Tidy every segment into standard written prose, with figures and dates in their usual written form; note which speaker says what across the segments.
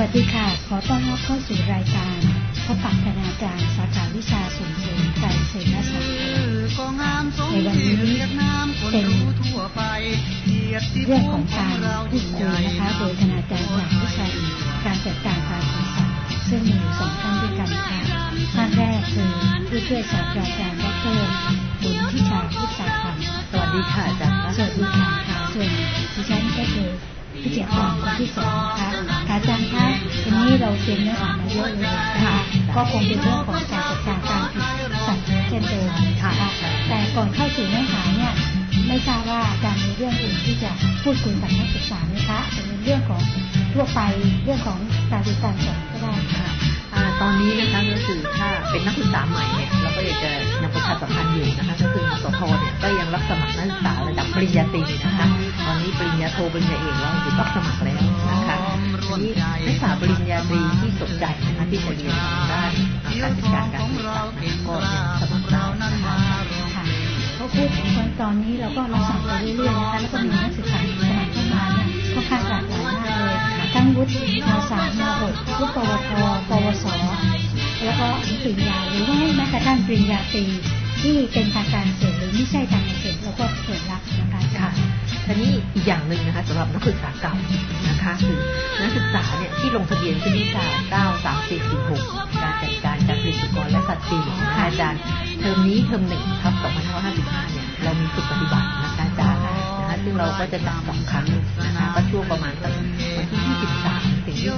Speaker 1: วัสดีค่ะขอต้อนรับเข้าสู่รายการพบปะคณาจารย์สาขาวิชาส่งเสริมการเกษตรและสัตว์ในวันนี้เป็นเรื่องของการพูดคุยนะคะโดยคณาจารย์จากวิชาการจัดการการปศุสัตว์ซึ่งมีอยู่2ท่านด้วยกันค่ะท่านแรกคือผู้ช่วยศาสตราจารย์ดร.บุญทิชาพุทธาธรรม
Speaker 2: สวัสดีค่ะอาจารย์
Speaker 1: สวัสดีค่ะส่วนดิฉันก็คือพิจิตรพรคนที่2นะคะอาจารย์คะวันนี้เราเตรียมเนื้อหามาเยอะเลยค่ะก็คงเป็นเรื่องของการจัดการการปศุสัตว์เช่นเดิมค่ะแต่ก่อนเข้าสู่เนื้อหาเนี่ยไม่ทราบว่าอาจารย์มีเรื่องอื่นที่จะพูดคุยกับนักศึกษาไหมคะเป็นเรื่องของทั่วไปเรื่องของการเรียนการสอนก็ได้ค่ะ
Speaker 2: ตอนนี้นะคะก็คือถ้าเป็นนักศึกษาใหม่เนี่ยเราก็อยากจะยังประชาสัมพันธ์อยู่นะคะก็คือมสทเนี่ยก็ยังรับสมัครนักศึกษาระดับปริญญาตรีนะคะตอนนี้ปริญญาโทปริญญาเอกเราหยุดรับสมัครแล้วนะคะทีนี้นักศึกษาปริญญาตรีที่สนใจนะคะที่จะเรียนด้านการจัดการการศึกษาก็ยังสมัครได้นะคะ
Speaker 1: เขาพูดตอนนี้เราก็รับสมัครไปเรื่อยๆนะคะแล้วก็มีนักศึกษาสมัครเข้ามาเนี่ยค่อนข้างหลากหลายมากเลยทั้งวุฒิม.3 ม.6 วุฒิปวช ปวสแล้วก็ปริญญาหรือว่าแม้กระทั่งปริญญาตรีที่เป็นทางการเกษตรหรือไม่ใช่ทางการเกษตรเราก็เปิดรับนะคะ
Speaker 2: ค่ะทีนี้อีกอย่างหนึ่งนะคะสำหรับนักศึกษาเก่านะคะคือนักศึกษาเนี่ยที่ลงทะเบียนขึ้นวิชา93446การจัดการการผลิตสุกรและสัตว์ปีกนะคะอาจารย์เทอมนี้เทอม1ครับ2555เนี่ยเรามีฝึกปฏิบัตินะคะอาจารย์นะคะซึ่งเราก็จะจัด2ครั้งนะคะก็ช่วงประมาณวันที่23ถึง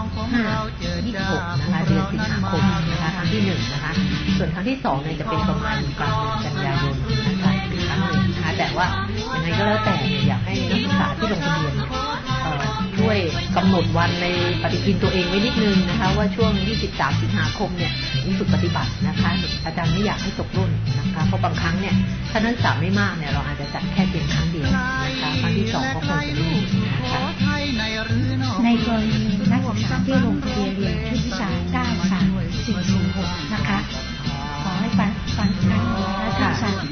Speaker 2: 25-26นะคะเดือนสิงหาคมนะคะครั้งที่1นะคะส่วนครั้งที่2เนี่ยจะเป็นประมาณกลางเดือนกันยายนนะคะอีกครั้งนึงนะคะแต่ว่ายังไงก็แล้วแต่อยากให้นักศึกษาที่ลงทะเบียนช่วยกำหนดวันในปฏิทินตัวเองไว้นิดนึงนะคะว่าช่วง23สิงหาคมเนี่ยมีฝึกปฏิบัตินะคะอาจารย์ไม่อยากให้ตกรุ่นนะคะเพราะบางครั้งเนี่ยถ้านักศึกษาไม่มากเนี่ยเราอาจจะจัดแค่เพียงครั้งเดียวนะคะครั้งที่2ก็คงจะไม่มีนะคะ
Speaker 1: ในกรณีนักศึกษาที่ลงทะเบียนเรียนชุดวิชา93446นะคะขอให้ฟังครั้งนี้นะคะ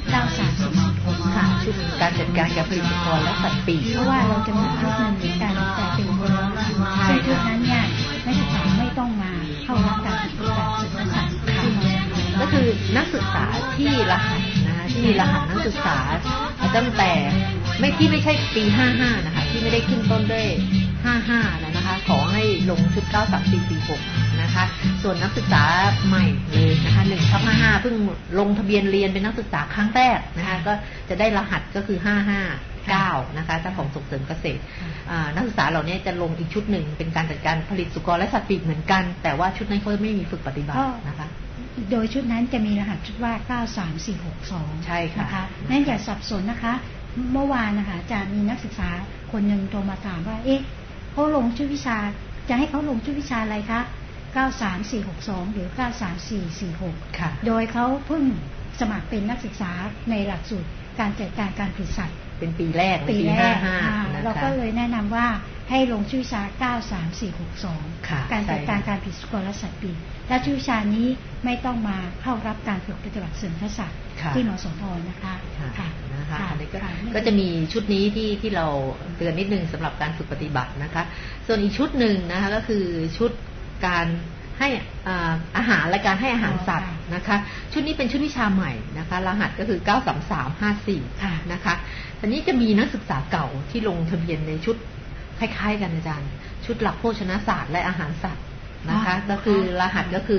Speaker 1: 93446
Speaker 2: ค่ะชุดการจัดการการผลิตสุกรและสัตว์ปีก
Speaker 1: เพราะว่าเราจะมีชุดหนึ่งในการแต่เป็นคนละซึ่งชุดนั้นเนี่ยนักศึกษาไม่ต้องมาเข้ารับการฝึกแบบศึกษาที่ม.
Speaker 2: ก็คือนักศึกษาที่รหัสนะคะที่มีรหัสนักศึกษาตั้งแต่ไม่ใช่ปี55นะคะที่ไม่ได้ขึ้นต้นด้วย55นะคะขอให้ลงชุด93446นะคะส่วนนักศึกษาใหม่เลยนะคะ1/55เพิ่งลงทะเบียนเรียนเป็นนักศึกษาครั้งแรกนะคะก็จะได้รหัสก็คือ559นะคะเจ้าของส่งเสริมเกษตรนักศึกษาเหล่านี้จะลงอีกชุดหนึ่งเป็นการจัดการผลิตสุกรและสัตว์ปีกเหมือนกันแต่ว่าชุดนั้นเขาไม่มีฝึกปฏิบัตินะคะ
Speaker 1: โดยชุดนั้นจะมีรหัสชุดว่า93462
Speaker 2: ใช่ค่ะ
Speaker 1: นะคะนั่นอย่าสับสนนะคะเมื่อวานนะคะอาจารย์มีนักศึกษาคนหนึ่งโทรมาถามว่าเอ๊ะเขาลงชุดวิชาจะให้เขาลงชุดวิชาอะไรคะ93462หรือ93446
Speaker 2: ค่ะ
Speaker 1: โดยเขาเพิ่งสมัครเป็นนักศึกษาในหลักสูตรการจัดการการผลิตสัตว์
Speaker 2: เป็นปีแรก
Speaker 1: ปี55เราก็เลยแนะนำว่าให้ลงชื่อวิชา93462การจัดการการผลิตสุกรและสัตว์ปีกและชื่อวิชานี้ไม่ต้องมาเข้ารับการฝึกปฏิบัติเสริมทักษะที่มสทนะคะ
Speaker 2: นะคะอันนี้ก็จะมีชุดนี้ที่เราเตือนนิดนึงสำหรับการฝึกปฏิบัตินะคะส่วนอีกชุดหนึ่งนะคะก็คือชุดการให้อาหารและการให้อาหารสัตว์นะคะชุดนี้เป็นชุดวิชาใหม่นะคะรหัสก็คือ93354นะคะทีนี้จะมีนักศึกษาเก่าที่ลงทะเบียนในชุดคล้ายๆกันอาจารย์ชุดหลักโภชนาศาสตร์และอาหารสัตว์นะคะก็คือรหัสก็คือ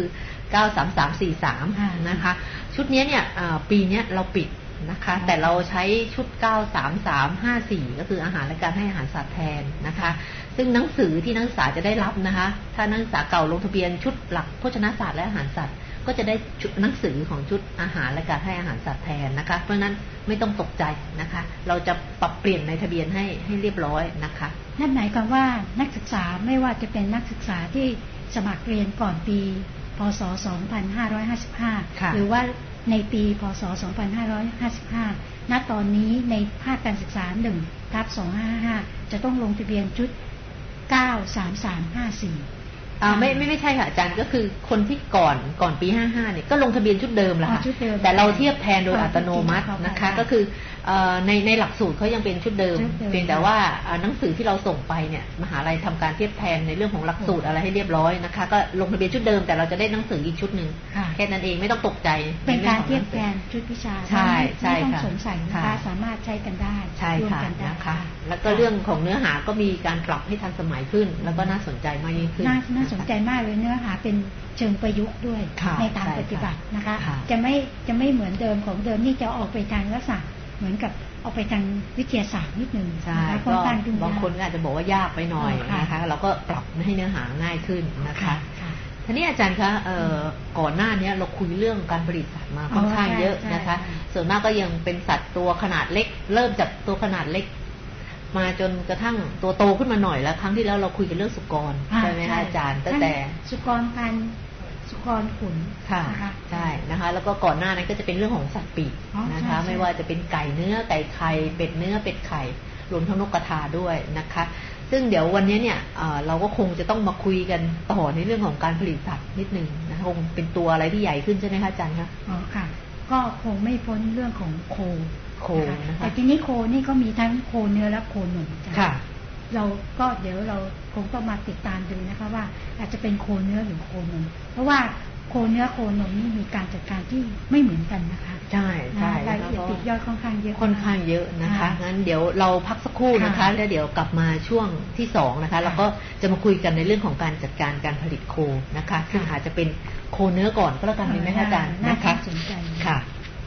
Speaker 2: 93343นะคะชุดนี้เนี่ยปีนี้เราปิดนะคะแต่เราใช้ชุด93354ก็คืออาหารและการให้อาหารสัตว์แทนนะคะซึ่งหนังสือที่นักศึกษาจะได้รับนะคะถ้านักศึกษาเก่าลงทะเบียนชุดหลักโภชนาศาสตร์และอาหารสัตว์ก็จะได้ชุดหนังสือของชุดอาหารและการให้อาหารสัตว์แทนนะคะเพราะนั้นไม่ต้องตกใจนะคะเราจะปรับเปลี่ยนในทะเบียนให้เรียบร้อยนะคะ
Speaker 1: นั่นหมายความว่านักศึกษาไม่ว่าจะเป็นนักศึกษาที่สมัครเรียนก่อนปีพ.ศ. 2555หรือว่าในปีพ.ศ. 2555ณตอนนี้ในภาคการศึกษา 1/2555 จะต้องลงทะเบียนชุด93354
Speaker 2: ไม่ใช่ค่ะอาจารย์ก็คือคนที่ก่อนปี55เนี่ยก็ลงทะเบียนชุดเดิมแหละค่ะแต่เราเทียบแทนโดยอัตโนมัตินะคะก็คือในหลักสูตรเขายังเป็นชุดเดิมเพียงแต่ว่าหนังสือที่เราส่งไปเนี่ยมหาลัยทำการเทียบแทนในเรื่องของหลักสูตรอะไรให้เรียบร้อยนะคะก็ลงทะเบียนชุดเดิมแต่เราจะได้หนังสืออีกชุดนึงแค่นั้นเองไม่ต้องตกใจ
Speaker 1: เป็นการเทียบแทนชุดวิชา
Speaker 2: ใช่
Speaker 1: ไม่ต้องสงสัยนะคะสามารถใช้กันได้
Speaker 2: ร่วมกันได้นะคะแล้วก็เรื่องของเนื้อหาก็มีการปรับให้ทันสมัยขึ้นแล้วก็น่าสนใจมากยิ่งขึ้น
Speaker 1: น่าสนใจมากเลยเนื้อหาเป็นเชิงประยุกต์ด้วยในทางปฏิบัตินะคะจะไม่เหมือนเดิมของเดิมนี่จะออกไปทางลักษณะเหมือนกับออกไปทางวิทยาศาสตร์นิดนึง
Speaker 2: นะคะบางคนอาจจะบอกว่ายากไปหน่อยนะคะเราก็ปรับให้เนื้อหาง่ายขึ้นนะคะทีนี้อาจารย์คะก่อนหน้านี้เราคุยเรื่องการผลิตสัตว์มาค่อนข้างเยอะนะคะส่วนมากก็ยังเป็นสัตว์ตัวขนาดเล็กเริ่มจากตัวขนาดเล็กมาจนกระทั่งตัวโตขึ้นมาหน่อยแล้วครั้งที่แล้วเราคุยกันเรื่องสุกรใช่ไหมคะอาจารย์ตั้งแต่
Speaker 1: สุกรพันธุ์สุกรขุน
Speaker 2: ค่ะใช่นะคะแล้วก็ก่อนหน้านั้นก็จะเป็นเรื่องของสัตว์ปีกนะคะไม่ว่าจะเป็นไก่เนื้อไก่ไข่เป็ดเนื้อเป็ดไข่รวมทั้งนกกระทาด้วยนะคะซึ่งเดี๋ยววันนี้เนี่ยเราก็คงจะต้องมาคุยกันต่อในเรื่องของการผลิตสัตว์นิดนึงนะคะคงเป็นตัวอะไรที่ใหญ่ขึ้นใช่ไหมคะอาจารย์คะ
Speaker 1: อ๋อค่ะก็คงไม่พ้นเรื่องของโคนะคะแต่ทีนี้โคนี่ก็มีทั้งโคเนื้อและโคหนุ่มค่ะเราก็เดี๋ยวเราคงต้องมาติดตามดูนะคะว่าอาจจะเป็นโคเนื้อหรือโคหนุ่มเพราะว่าโคเนื้อโคหนุ่มนี่มีการจัดการที่ไม่เหมือนกันนะคะ
Speaker 2: ใช่
Speaker 1: รายละเอียดติดย่อยค่อนข้างเยอะ
Speaker 2: นะคะงั้นเดี๋ยวเราพักสักครู่นะคะแล้วเดี๋ยวกลับมาช่วงที่2นะคะแล้วก็จะมาคุยกันในเรื่องของการจัดการการผลิตโคนะคะซึ่งอาจจะเป็นโคเนื้อก่อนก็แล้วกันดีไหมอาจารย์นะคะ
Speaker 1: สนใจ
Speaker 2: ค่ะ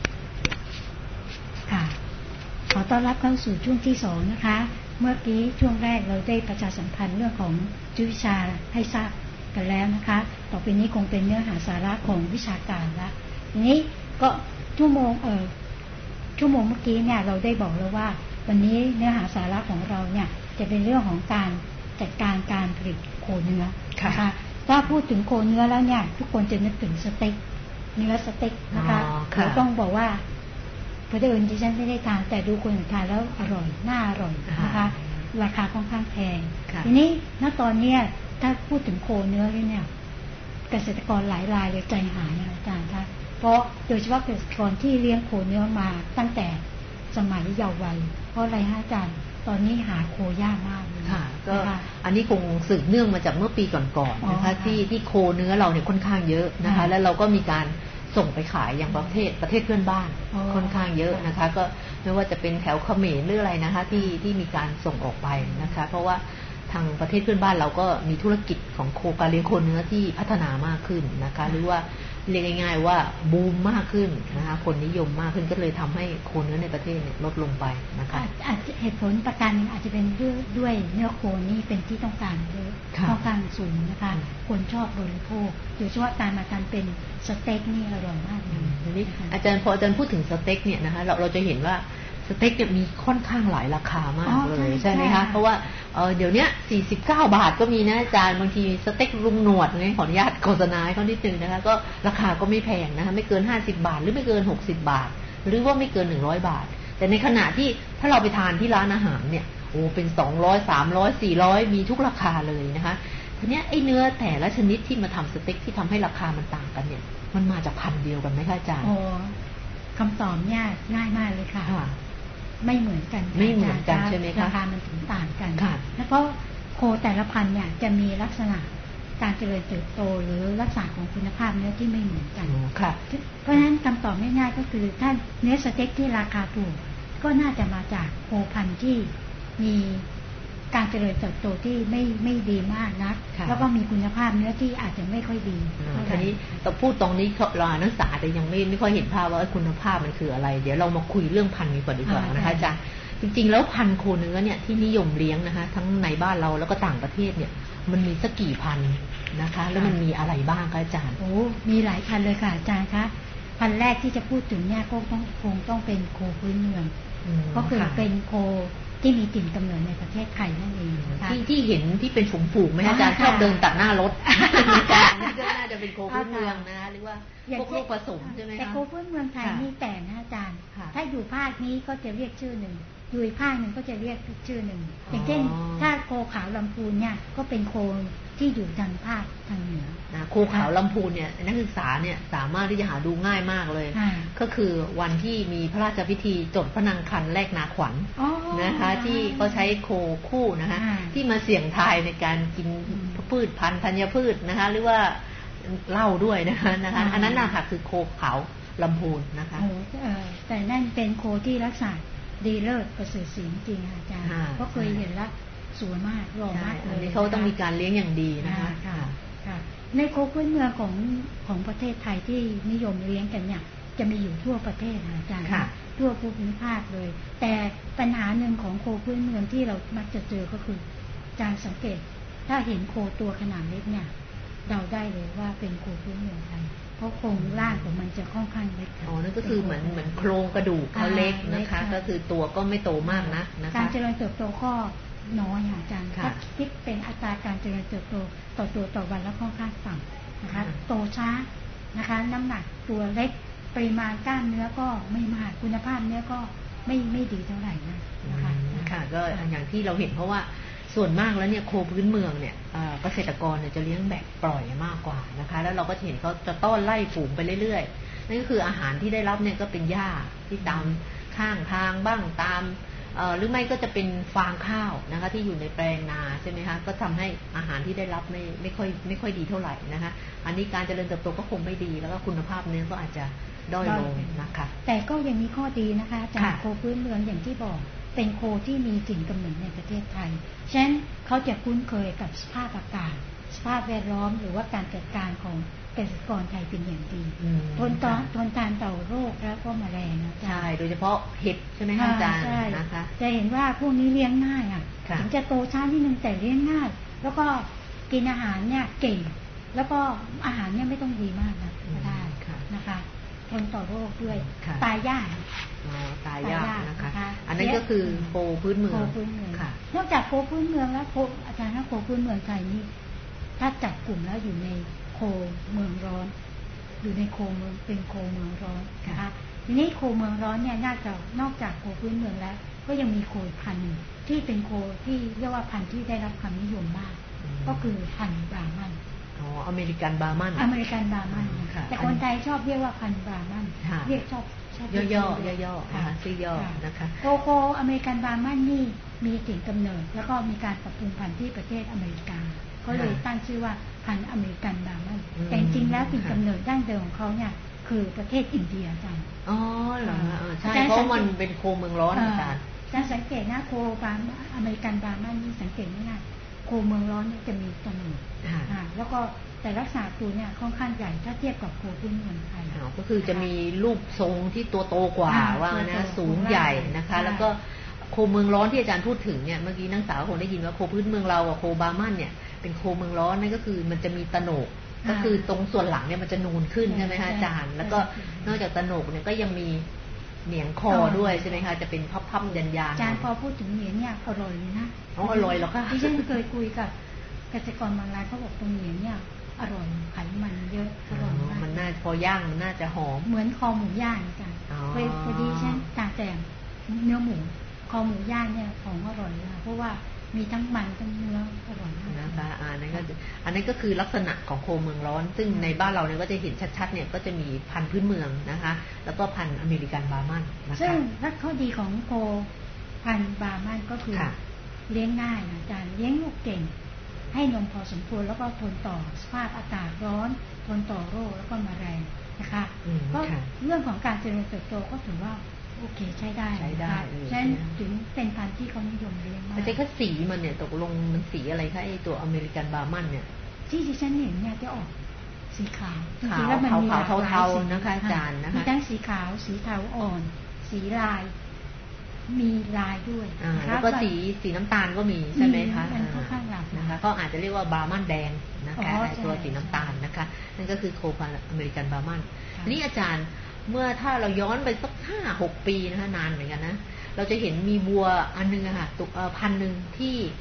Speaker 1: ขอต้อนรับเข้าสู่ช่วงที่2นะคะเมื่อกี้ช่วงแรกเราได้ประชาสัมพันธ์เรื่องของวิชาให้ทราบกันแล้วนะคะต่อไปนี้คงเป็นเนื้อหาสาระของวิชาการละทีนี้ก็ชั่วโมงเมื่อกี้เนี่ยเราได้บอกแล้วว่าวันนี้เนื้อหาสาระของเราเนี่ยจะเป็นเรื่องของการจัดการการผลิตโคเนื้อนะคะถ้าพูดถึงโคเนื้อแล้วเนี่ยทุกคนจะนึกถึงสเต็กเนื้อสเต็กนะคะเราต้องบอกว่าพอเดินดิฉันไม่ได้ทานแต่ดูคนอื่นทานแล้วอร่อยน่าอร่อยนะคะราคาค่อนข้างแพงทีนี้ณตอนนี้ถ้าพูดถึงโคเนื้อเนี่ยเกษตรกรหลายรายเลยใจหายนะอาจารย์คะเพราะโดยเฉพาะเกษตรกรที่เลี้ยงโคเนื้อมาตั้งแต่สมัยเยาว์วัยเพราะอะไรฮะอาจารย์ตอนนี้หาโคยากมากเลย
Speaker 2: ค่ะก็อันนี้คงสืบเนื่องมาจากเมื่อปีก่อนๆนะคะที่โคเนื้อเราเนี่ยค่อนข้างเยอะนะคะแล้วเราก็มีการส่งไปขายอย่างประเทศเพื่อนบ้านค่อนข้างเยอะนะคะก็ไม่ว่าจะเป็นแถวเขมรหรืออะไรนะคะที่มีการส่งออกไปนะคะเพราะว่าทางประเทศเพื่อนบ้านเราก็มีธุรกิจของการเลี้ยงโคเนื้อที่พัฒนามากขึ้นนะคะหรือว่าเรียกง่ายๆว่าบูมมากขึ้นนะคะคนนิยมมากขึ้นก็เลยทำให้โคเนื้อในประเทศเนี่ยลดลงไปนะคะ
Speaker 1: เหตุผลประการอาจจะเป็นด้วยเนื้อโคนี่เป็นที่ต้องการเยอะต้องการสูงนะคะคนชอบบริโภคโดยเฉพาะการมาทำเป็นสเต็กนี่อร่อยมากเลย
Speaker 2: อาจารย์พออาจารย์พูดถึงสเต็กเนี่ยนะคะเราจะเห็นว่าสเต็กเนี่ยมีค่อนข้างหลายราคามากเลยใช่ไหมคะเพราะว่าเดี๋ยวนี้49 บาทก็มีนะอาจารย์บางทีสเต็กลุงหนวดเนี่ยขออนุญาตโฆษณาให้เขานิดนึงนะคะก็ราคาก็ไม่แพงนะคะไม่เกิน50 บาทหรือไม่เกิน60 บาทหรือว่าไม่เกิน100 บาทแต่ในขณะที่ถ้าเราไปทานที่ร้านอาหารเนี่ยโอ้เป็น200 300 400มีทุกราคาเลยนะคะทีนี้ไอ้เนื้อแต่ละชนิดที่มาทำสเต็กที่ทำให้ราคามันต่างกันเนี่ยมันมาจากพันธุ์เดียวกันไหมคะอาจารย์
Speaker 1: คำตอบเนี่ยง่ายมากเลยค่ะไม่เหมือนกัน
Speaker 2: ใช่ไหมคะ
Speaker 1: ราคามันถึงต่างกันแล้วก็โคแต่ละพันธุ์เนี่ยจะมีลักษณะการเจริญเติบโตหรือลักษณะของคุณภาพเนื้อที่ไม่เหมือนกันเพราะฉะนั้นคำตอบง่ายๆก็คือถ้าเนื้อสเต็กที่ราคาถูกก็น่าจะมาจากโคพันธุ์ที่มีการเจริญเติบโตที่ไม่ดีมากนักแล้วก็มีคุณภาพเนื้อที่อาจจะไม่ค่อยดี
Speaker 2: ทีนี้แต่พูดตรงนี้เรานักศึกษาแต่ยังไม่ค่อยเห็นภาพว่าคุณภาพมันคืออะไรเดี๋ยวเรามาคุยเรื่องพันธุ์นี้ก่อนดีกว่านะคะอาจารย์จริงๆแล้วพันธุ์โคเนื้อเนี่ยที่นิยมเลี้ยงนะคะทั้งในบ้านเราแล้วก็ต่างประเทศเนี่ยมันมีสักกี่พันธุ์นะคะแล้วมันมีอะไรบ้างคะอาจารย์
Speaker 1: มีหลายพันธุ์เลยค่ะอาจารย์คะพันธุ์แรกที่จะพูดถึงเนี่ยก็คงต้องเป็นโคพื้นเมืองก็คือเป็นโคที่มีถิ่นกำเนิดในประเทศไทยนั่นเอง
Speaker 2: ที่เห็นที่เป็นฝูงๆไหมอาจารย์ชอบเดินตัดหน้ารถนี่ก็น่าจะเป็นโคพื้นเมืองนะหรือว่าพวกลูกผสมใช่ไหมคะ
Speaker 1: แต่โคพื้นเมืองไทยนี่แต่นะอาจารย์ถ้าอยู่ภาคนี้ก็จะเรียกชื่อหนึ่งอยู่อีกภาคหนึ่งก็จะเรียกชื่อหนึ่งอย่างเช่นถ้าโคขาวลำพูนเนี่ยก็เป็นโคที่อยู่ทางภาคทางเหนือ
Speaker 2: โคขาวลำพูนเนี่ยนักศึกษาเนี่ยสามารถที่จะหาดูง่ายมากเลยก็คือวันที่มีพระราชพิธีจดพระนางคันแรกนาขวัญนะคะที่เขาใช้โคคู่นะคะที่มาเสี่ยงทายในการกินพืชพันธุ์ธัญพืชนะคะหรือว่าเหล้าด้วยนะคะอันนั้นนะคะคือโคขาวลำพูนนะคะ
Speaker 1: แต่นั่นเป็นโคที่รักษาดีเลิศประเสริฐศรีจริงอาจารย์ก็เคยเห็นแล้วสวยมากหล่อมากเลย
Speaker 2: เขาต้องมีการเลี้ยงอย่างดีนะคะ
Speaker 1: ในโคพื้นเมืองของประเทศไทยที่นิยมเลี้ยงกันเนี่ยจะมีอยู่ทั่วประเทศอาจารย์ทั่วภูมิภาคเลยแต่ปัญหาหนึ่งของโคพื้นเมืองที่เรามักจะเจอก็คือการสังเกตถ้าเห็นโคตัวขนาดเล็กเนี่ยเดาได้เลยว่าเป็นโคพื้นเมืองไทยเพราะโครงร่างของมันจะค่อนข้างเล็ก
Speaker 2: นั่นก็คือเหมือนโครงกระดูกเขาเล็กนะคะก็คือตัวก็ไม่โตมากนะ
Speaker 1: การเจริญเติบโตก็น้อยอาจารย์คิดเป็นอัตราการเจริญเติบโตต่อตัวต่อวันแล้วค่อนข้างต่ำนะคะโตช้านะคะน้ำหนักตัวเล็กปริมาณกล้ามเนื้อก็ไม่มากคุณภาพเนื้อก็ไม่ดีเท่าไหร่นะคะ
Speaker 2: ค่ะก็อย่างที่เราเห็นเพราะว่าส่วนมากแล้วเนี่ยโคพื้นเมืองเนี่ยเกษตรกรเนี่ยจะเลี้ยงแบบปล่อยมากกว่านะคะแล้วเราก็เห็นเขาจะต้อนไล่ฝูงไปเรื่อยๆนั่นก็คืออาหารที่ได้รับเนี่ยก็เป็นหญ้าที่ตามข้างทางบ้างตามหรือไม่ก็จะเป็นฟางข้าวนะคะที่อยู่ในแปลงนาใช่ไหมคะก็ทำให้อาหารที่ได้รับไม่ค่อยดีเท่าไหร่นะคะอันนี้การเจริญเติบโตก็คงไม่ดีแล้วก็คุณภาพเนื้อก็อาจจะด้อยลงนะคะ
Speaker 1: แต่ก็ยังมีข้อดีนะคะจากโคพื้นเมืองอย่างที่บอกเป็นโคที่มีถิ่นกำเนิดในประเทศไทยฉะนั้นเขาจะคุ้นเคยกับสภาพอากาศสภาพแวดล้อมหรือว่าการจัดการของเกษตรกรไทยเป็นอย่างดีทนทานต่อโรคแล้วก็แมลงนะ
Speaker 2: ใช่โดยเฉพาะเห็ดใช่ไหมคะอาจารย์นะคะ
Speaker 1: จะเห็นว่าพวกนี้เลี้ยงง่ายถึงจะโตช้านิดนึงแต่เลี้ยงง่ายแล้วก็กินอาหารเนี่ยเก่งแล้วก็อาหารเนี่ยไม่ต้องดีมากนะก็ได้นะคะทนต่อโรคด้วยตายยาก
Speaker 2: นะคะอันนั้นก็คือโคพื้นเมือง
Speaker 1: นอกจากโคพื้นเมืองแล้วอาจารย์ถ้าโคพื้นเมืองไทยนี่ถ้าจับกลุ่มแล้วอยู่ในโคเมืองร้อนอยู่ในโคเมืองเป็นโคเมืองร้อนนะคะทีนี้โคเมืองร้อนเนี่ยนอกจากโคพื้นเมืองแล้วก็ยังมีโคพันธุ์ที่เป็นโคที่เรียกว่าพันธุ์ที่ได้รับความนิยมมากก็คือพันธุ์บราหมัน
Speaker 2: อเมริกันบราหมัน
Speaker 1: แต่คนไทยชอบเรียกว่าพันธุ์บราหมันเรียกชอบ
Speaker 2: ย่อชื่อย่อนะคะ
Speaker 1: โคอเมริกันบราหมันนี่มีถิ่นกำเนิดแล้วก็มีการปรับปรุงพันธุ์ที่ประเทศอเมริกาก็เลยตั้งชื่อว่าพันธุ์อเมริกันบราหมันแต่จริงแล้วถิ่นกำเนิดดั้งเดิมของเขาเนี่ยคือประเทศอินเดียจัง
Speaker 2: เหรอใช่เพราะมันเป็นโคเมืองร้อนอาจารย์
Speaker 1: ถ้าสังเกตนะโคอเมริกันบราหมันนี่สังเกตง่ายโคเมืองร้อนเนี่ยจะมีจมูกแล้วก็แต่ลักษณะตัวเนี่ยค่อนข้างใหญ่ถ้าเทียบกับโคพื้นเมืองไทย
Speaker 2: ก็คือจะมีรูปทรงที่ตัวโตกว่าว่านะสูงใหญ่นะคะแล้วก็โคเมืองร้อนที่อาจารย์พูดถึงเนี่ยเมื่อกี้นักศึกษาคงได้ยินว่าโคพื้นเมืองเรากับโคบราหมันเนี่ยเป็นโคเมืองร้อนนั่นก็คือมันจะมีตะโหนกก็คือตรงส่วนหลังเนี่ยมันจะนูนขึ้นใช่ไหมคะอาจารย์แล้วก็นอกจากตะโหนกเนี่ยก็ยังมีเหนียงคอด้วยใช่ไหมคะจะเป็นพับๆยัน
Speaker 1: อาจารย์พอพูดถึงเหนียงเนี่ยอร่อยเลยนะ
Speaker 2: อร่อยหรอคะ
Speaker 1: ที่ฉันเคยคุยกับเกษตรกรบางรายเขาบอกตรงเหนียงเนี่ยอร่อยไขมันเยอะอร่อยมาก
Speaker 2: มันน่าพอย่างมันน่าจะหอม
Speaker 1: เหมือนคอหมูย่างอาจารย์พอดีฉันแต่เนื้อหมูคอหมูย่างเนี่ยของอร่อยนะเพราะว่ามีทั้งมันทั้งเนื้ออร่อยมาก
Speaker 2: นะคะอันนั้นก็คือลักษณะของโคเมืองร้อนซึ่งในบ้านเราเนี่ยก็จะเห็นชัดๆเนี่ยก็จะมีพันธุ์พื้นเมืองนะคะแล้วก็พันธุ์อเมริกันบราหมันนะคะ
Speaker 1: ซึ่งข้อดีของโคพันธุ์บราหมันก็คือเลี้ยงง่ายอาจารย์เลี้ยงลูกเก่งให้นมพอสมควรแล้วก็ทนต่อสภาพอากาศร้อนทนต่อโรคแล้วก็แมลงนะคะก็เรื่องของการเจริญเติบโตก็ถือว่าโอเคใช้ได้ฉะนั้นถึงเป็นพันธุ์ที่เขานิยมเลี้ยงมาก
Speaker 2: แต่ก็สีมันเนี่ยตกลงมันสีอะไรคะไอตัวอเมริกันบราหมันเนี่ย
Speaker 1: ที่ฉันเห็นเนี่ยจะออกสีขาว
Speaker 2: จริงๆแล้วมันมีเทาๆนะคะอาจารย์นะคะ
Speaker 1: มีทั้งสีขาวสีเทาอ่อนสีลายมีลายด้วย
Speaker 2: แล้วก็สีน้ำตาลก็มีใช่ไหมคะนะคะก็อาจจะเรียกว่าบราหมันแดงนะคะตัวสีน้ำตาลนะคะนั่นก็คือโคพันธุ์อเมริกันบราหมันนี่อาจารย์เมื่อถ้าเราย้อนไปสัก5-6 ปีนะคะนานเหมือนกันนะเราจะเห็นมีวัวอันนึงอะค่ะพันธุ์นึงที่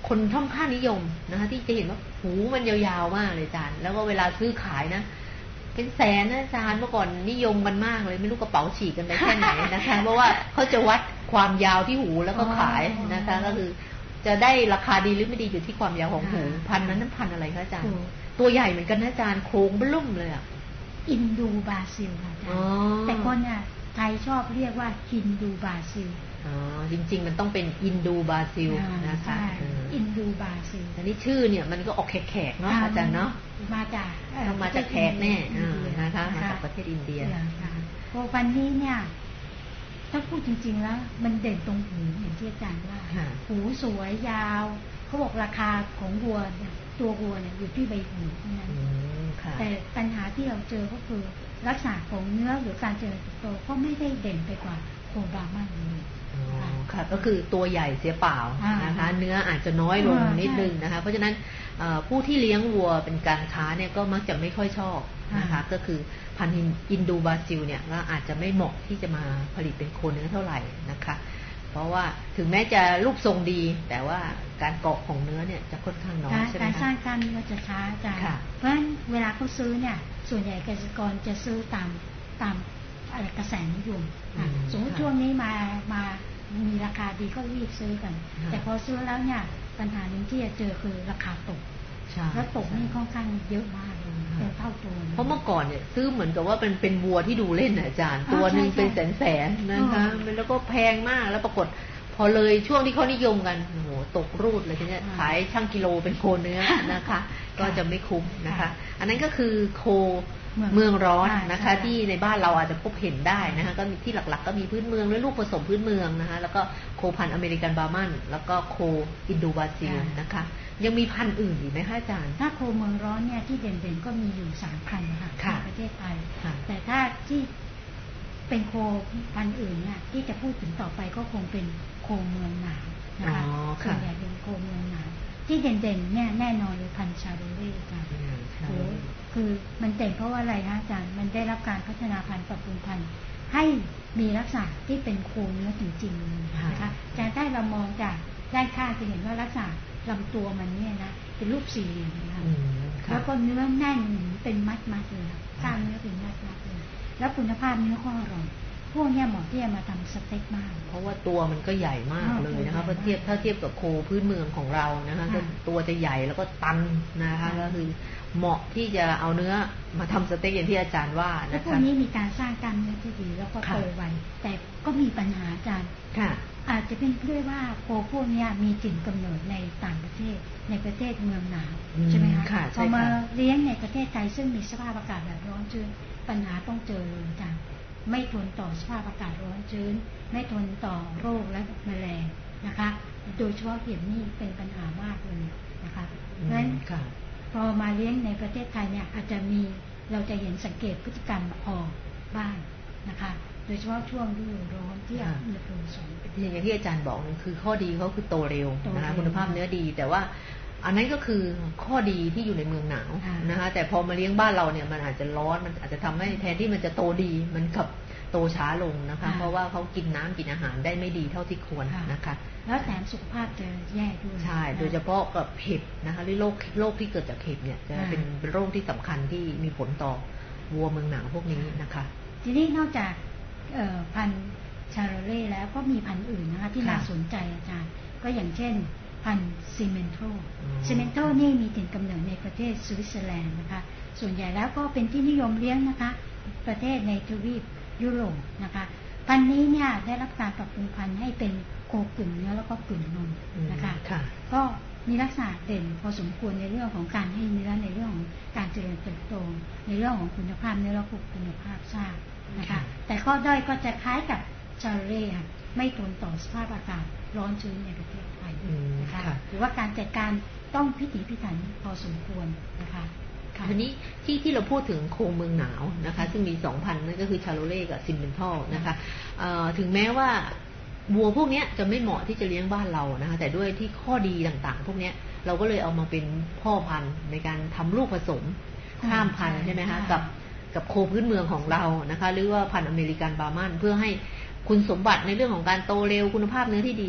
Speaker 2: คนท่องค่านิยมนะคะที่จะเห็นว่าหูมันยาวๆมากเลยอาจารย์แล้วก็เวลาซื้อขายนะเป็นแสนนะอาจารย์เมื่อก่อนนิยมกันมากเลยไม่รู้กระเป๋าฉีกกันไปแค่ไหนนะคะเพราะว่าเขาจะวัดความยาวที่หูแล้วก็ขายนะคะก็คือจะได้ราคาดีหรือไม่ดีอยู่ที่ความยาวของหูพันนั้นพันอะไรคะอาจารย์ตัวใหญ่เหมือนกันนะอาจารย์โค้งเบิ่มเลยอ่ะ
Speaker 1: อินดูบราซิลค่ะอาจารย์แต่คนเนี่ยไทยชอบเรียกว่าฮินดูบราซิล
Speaker 2: จริงๆมันต้องเป็นอินดูบราซิลนะคะ
Speaker 1: อินดูบราซิล
Speaker 2: แต่นี่ชื่อเนี่ยมันก็ออกแขกๆเนาะอาจารย์เนาะ
Speaker 1: มาจาก
Speaker 2: แขกแน่นะคะมาจากประเทศอินเดีย
Speaker 1: โคพันนี้เนี่ยถ้าพูดจริงๆแล้วมันเด่นตรงหูอย่างที่อาจารย์ว่าหูสวยยาวเขาบอกราคาของวัวเนี่ยตัววัวเนี่ยอยู่ที่ใบหูเท่านั้นแต่ปัญหาที่เราเจอก็คือลักษณะของเนื้อหรือการเจริญเติบโตก็ไม่ได้เด่นไปกว่าโคบราหมณ์เลย
Speaker 2: ค่ะก็คือตัวใหญ่เสียเปล่านะคะเนื้ออาจจะน้อยลงนิดนึงนะคะเพราะฉะนั้นผู้ที่เลี้ยงวัวเป็นการค้าเนี่ยก็มักจะไม่ค่อยชอบนะคะก็คือพันธุ์อินดูบราซิลเนี่ยก็อาจจะไม่เหมาะที่จะมาผลิตเป็นโคเนื้อเท่าไหร่นะคะเพราะว่าถึงแม้จะรูปทรงดีแต่ว่าการเกาะของเนื้อเนี่ยจะค่อนข้างน้อยใช่ไหมคะ
Speaker 1: การสร้างกล้ามเนื้อจะช้าจ้ะเพราะฉะนั้นเวลาเขาซื้อเนี่ยส่วนใหญ่เกษตรกรจะซื้อตามกระแสนิยมสมมติช่วงนี้มามีราคาดีก็รีบซื้อกันแต่พอซื้อแล้วเนี่ยปัญหาหนึ่งที่จะเจอคือราคาตกแล้วตกนี่ค่อนข้างเยอะมากเลยเป็นเท่าตัว
Speaker 2: เพราะเมื่อก่อนเนี่ยซื้อเหมือนกับว่าเป็นวัวที่ดูเล่นอาจารย์ตัวนึงเป็นแสนนะคะแล้วก็แพงมากแล้วปรากฏพอเลยช่วงที่เขานิยมกันโอ้โหตกรูดเลยทีนี้ขายช่างกิโลเป็นโคเนื้อนะคะก็จะไม่คุ้มนะคะอันนั้นก็คือโคเมืองร้อนนะคะที่ในบ้านเราอาจจะพบเห็นได้นะคะก็มีที่หลักๆก็มีพื้นเมืองและลูกผสมพื้นเมืองนะคะแล้วก็โคพันธุ์อเมริกันบาร์มันแล้วก็โคอินโดบราซิลนะคะยังมีพันธุ์อื่นอีกไหมคะอาจารย์
Speaker 1: ถ้าโคเมืองร้อนเนี่ยที่เด่นๆก็มีอยู่3 พันธุ์ค่ะในประเทศไทยแต่ถ้าที่เป็นโคพันธุ์อื่นเนี่ยที่จะพูดถึงต่อไปก็คงเป็นโคเมืองหนาวนะคะส่วนใหญ่เป็นโคเมืองหนาวที่เด่นๆเนี่ยแน่นอนเลยพันธุ์ชาโรเล่ค่ะคือมันเด่นเพราะว่าอะไรนะอาจารย์มันได้รับการพัฒนาพันธุ์ปรับปรุงพันธุ์ให้มีลักษณะที่เป็นโคเนื้อจริงๆนะคะแต่ถ้าเรามองจากด้านข้างจะเห็นว่าลักษณะลำตัวมันเนี่ยนะเป็นรูปสี่เหลี่ยมนะคะแล้วก็เนื้อแน่นเป็นมัดเลยกล้ามเนื้อเป็นมัดเลยแล้วคุณภาพเนื้อก็อร่อยพวกนี้เหมาะที่จะมาทำสเต็กมาก
Speaker 2: เพราะว่าตัวมันก็ใหญ่มากเลยนะคะถ้าเทียบกับโคพื้นเมืองของเรานะคะตัวจะใหญ่แล้วก็ตันนะคะก็คือเหมาะที่จะเอาเนื้อมาทำสเต็กอย่างที่อาจารย์ว่านะคะ
Speaker 1: พวกนี้มีการสร้างกล้ามเนื้อที่ดีแล้วก็โตไวแต่ก็มีปัญหาอาจารย์อาจจะเป็นด้วยว่าโคพวกนี้มีถิ่นกำเนิดในต่างประเทศในประเทศเมืองหนาวใช่ไหมคะพอมาเลี้ยงในประเทศไทยซึ่งมีสภาพอากาศแบบร้อนชื้นปัญหาต้องเจอเลยอาจารย์ไม่ทนต่อสภาพอากาศร้อนชื้นไม่ทนต่อโรคและแมลงนะคะโดยเฉพาะเห็บนี่เป็นปัญหามากเลยนะคะเพราะฉะนั้นพอมาเลี้ยงในประเทศไทยเนี่ยอาจจะมีเราจะเห็นสังเกตพฤติกรรมออกบ้างนะคะโดยเฉพาะช่วงฤดูร้อนที่อุณหภูมิสูง
Speaker 2: อย่างที่อาจารย์บอกนั่นคือข้อดีเขาคือโตเร็วนะคะคุณภาพเนื้อดีแต่ว่าอันนั้นก็คือข้อดีที่อยู่ในเมืองหนาวนะคะแต่พอมาเลี้ยงบ้านเราเนี่ยมันอาจจะร้อนมันอาจจะทำให้แทนที่มันจะโตดีมันกับโตช้าลงนะคะเพราะว่าเขากินน้ำกินอาหารได้ไม่ดีเท่าที่ควรนะคะ
Speaker 1: แล้วแถมสุขภาพจะแย่ด้วย
Speaker 2: ใช่โดยเฉพาะกับเห็บนะคะหรือโรคที่เกิดจากเห็บเนี่ยจะเป็นโรคที่สำคัญที่มีผลต่อวัวเมืองหนาวพวกนี้นะคะ
Speaker 1: ทีนี้นอกจากพันธุ์ชาโรเล่แล้วก็มีพันธุ์อื่นนะคะที่น่าสนใจอาจารย์ก็อย่างเช่นพันธุ์ซีเมนโตนี่มีถิ่นกำเนิดในประเทศสวิตเซอร์แลนด์นะคะส่วนใหญ่แล้วก็เป็นที่นิยมเลี้ยงนะคะประเทศในทวีปยุโรปนะคะพันธุ์นี้เนี่ยได้รับการปรับปรุงพันธุ์ให้เป็นโคกึ่งเนื้อแล้วก็กึ่งนมนะคะก็มีลักษณะเด่นพอสมควรในเรื่องของการให้เนื้อในเรื่องของการเจริญเติบโตในเรื่องของคุณภาพเนื้อและคุณภาพซากนะคะแต่ข้อด้อยก็จะคล้ายกับชาโรเล่ไม่ทนต่อสภาพอากาศร้อนชื้นในประเทศไทยนะคะหรือว่าการจัดการต้องพิถีพิถันพอสมควรนะคะ
Speaker 2: ทีนี้ที่เราพูดถึงโคเมืองหนาวนะคะซึ่งมี2 พันธุ์นั่นก็คือชาโรเล่กับซิมเมนทัลนะคะถึงแม้ว่าวัวพวกนี้จะไม่เหมาะที่จะเลี้ยงบ้านเรานะคะแต่ด้วยที่ข้อดีต่างๆพวกนี้เราก็เลยเอามาเป็นพ่อพันธุ์ในการทำลูกผสมข้ามพันธุ์ใช่ไหมคะกับโคพื้นเมืองของเรานะคะหรือว่าพันธุ์อเมริกันบาร์มันเพื่อให้คุณสมบัติในเรื่องของการโตเร็วคุณภาพเนื้อที่ดีเนี่ย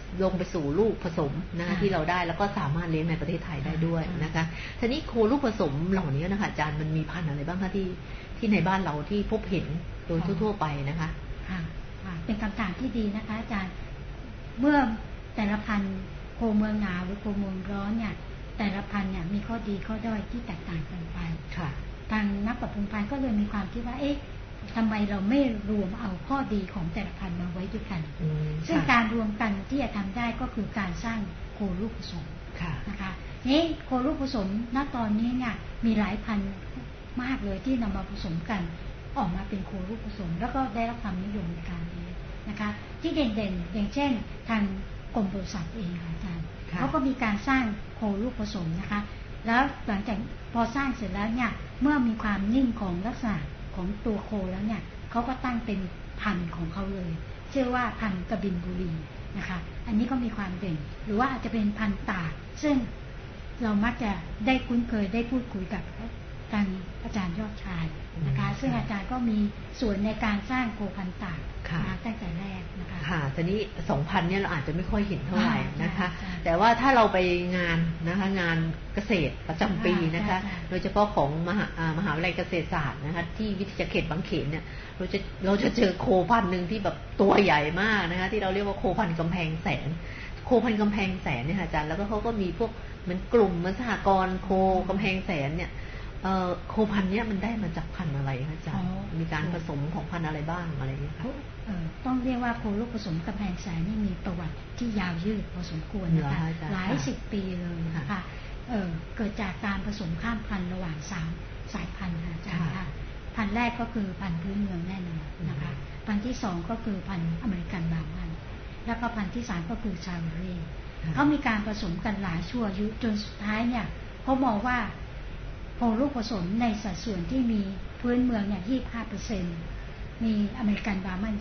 Speaker 2: ลงไปสู่ลูกผสมนะคะที่เราได้แล้วก็สามารถเลี้ยงในประเทศไทยได้ด้วยนะคะทีนี้โคลูกผสมเหล่านี้นะคะอาจารย์มันมีพันธุ์อะไรบ้างคะที่ในบ้านเราที่พบเห็นโดยทั่วๆไปนะคะ
Speaker 1: เป็นคำถามที่ดีนะคะอาจารย์เมื่อแต่ละพันธุ์โคเมืองหนาวหรือโคเมืองร้อนเนี่ยแต่ละพันธุ์เนี่ยมีข้อดีข้อด้อยที่แตกต่างกันไปทางนักปศุพันธุ์ก็เลยมีความคิดว่าทำไมเราไม่รวมเอาข้อดีของแต่ละพันธุ์มาไว้ด้วยกันซึ่งการรวมกันที่จะทำได้ก็คือการสร้างโคลูกผสมนะคะนี่โคลูกผสมณตอนนี้เนี่ยมีหลายพันธุ์มากเลยที่นำมาผสมกันออกมาเป็นโคลูกผสมแล้วก็ได้รับความนิยมในการเลี้ยงนะคะที่เด่นๆอย่างเช่นทางกรมปศุสัตว์เองค่ะอาจารย์เขาก็มีการสร้างโคลูกผสมนะคะแล้วหลังจากพอสร้างเสร็จแล้วเนี่ยเมื่อมีความนิ่งของลักษณะของตัวโคแล้วเนี่ยเขาก็ตั้งเป็นพันธุ์ของเขาเลยชื่อว่าพันธุ์กบินบุรีนะคะอันนี้ก็มีความเด่นหรือว่าอาจจะเป็นพันธุ์ตากซึ่งเรามักจะได้คุ้นเคยได้พูดคุยกับทางอาจารย์ยอดชายนะคะซึ่งอาจารย์ก็มีส่วนในการสร้างโคพันธุ์ตากมาตั้งแต่แรกนะคะ
Speaker 2: ค่ะทีนี้2,000เนี่ยเราอาจจะไม่ค่อยเห็นเท่าไหร่นะคะแต่ว่าถ้าเราไปงานนะคะงานเกษตรประจำปีนะคะโดยเฉพาะของมหาวิทยาลัยเกษตรศาสตร์นะคะที่วิทยาเขตบางเขนเนี่ยเราจะเจอโคพันธุ์นึงที่แบบตัวใหญ่มากนะคะที่เราเรียกว่าโคพันธุ์กำแพงแสนโคพันธุ์กำแพงแสนเนี่ยอาจารย์แล้วก็เขาก็มีพวกเหมือนกลุ่มสหกรณ์โคกำแพงแสนเนี่ยโคพันธุ์เนี้ยมันได้มาจากพันธุ์อะไรคะอาจารย์มีการผสมของพันธุ์อะไรบ้างอะไรอย่างเงี้ย
Speaker 1: ต้องเรียกว่าโคลูกผสมกำแพงแสนนี่มีประวัติที่ยาวยืดพอสมควรนะคะหลาย10 ปีเลยค่ะเกิดจากการผสมข้ามพันธุ์ระหว่าง3 สายพันธุ์อาจารย์ค่ะพันธุ์แรกก็คือพันธุ์พื้นเมืองแน่นอนนะคะพันธุ์ที่2ก็คือพันธุ์อเมริกันบาร์มันแล้วก็พันธุ์ที่3ก็คือชาโรเล่เขามีการผสมกันหลายชั่วอายุจนสุดท้ายเนี่ยเขามองว่าโคลูกผสมในสัดส่วนที่มีพื้นเมืองเนี่ย 25% มีอเมริกันบาร์มัน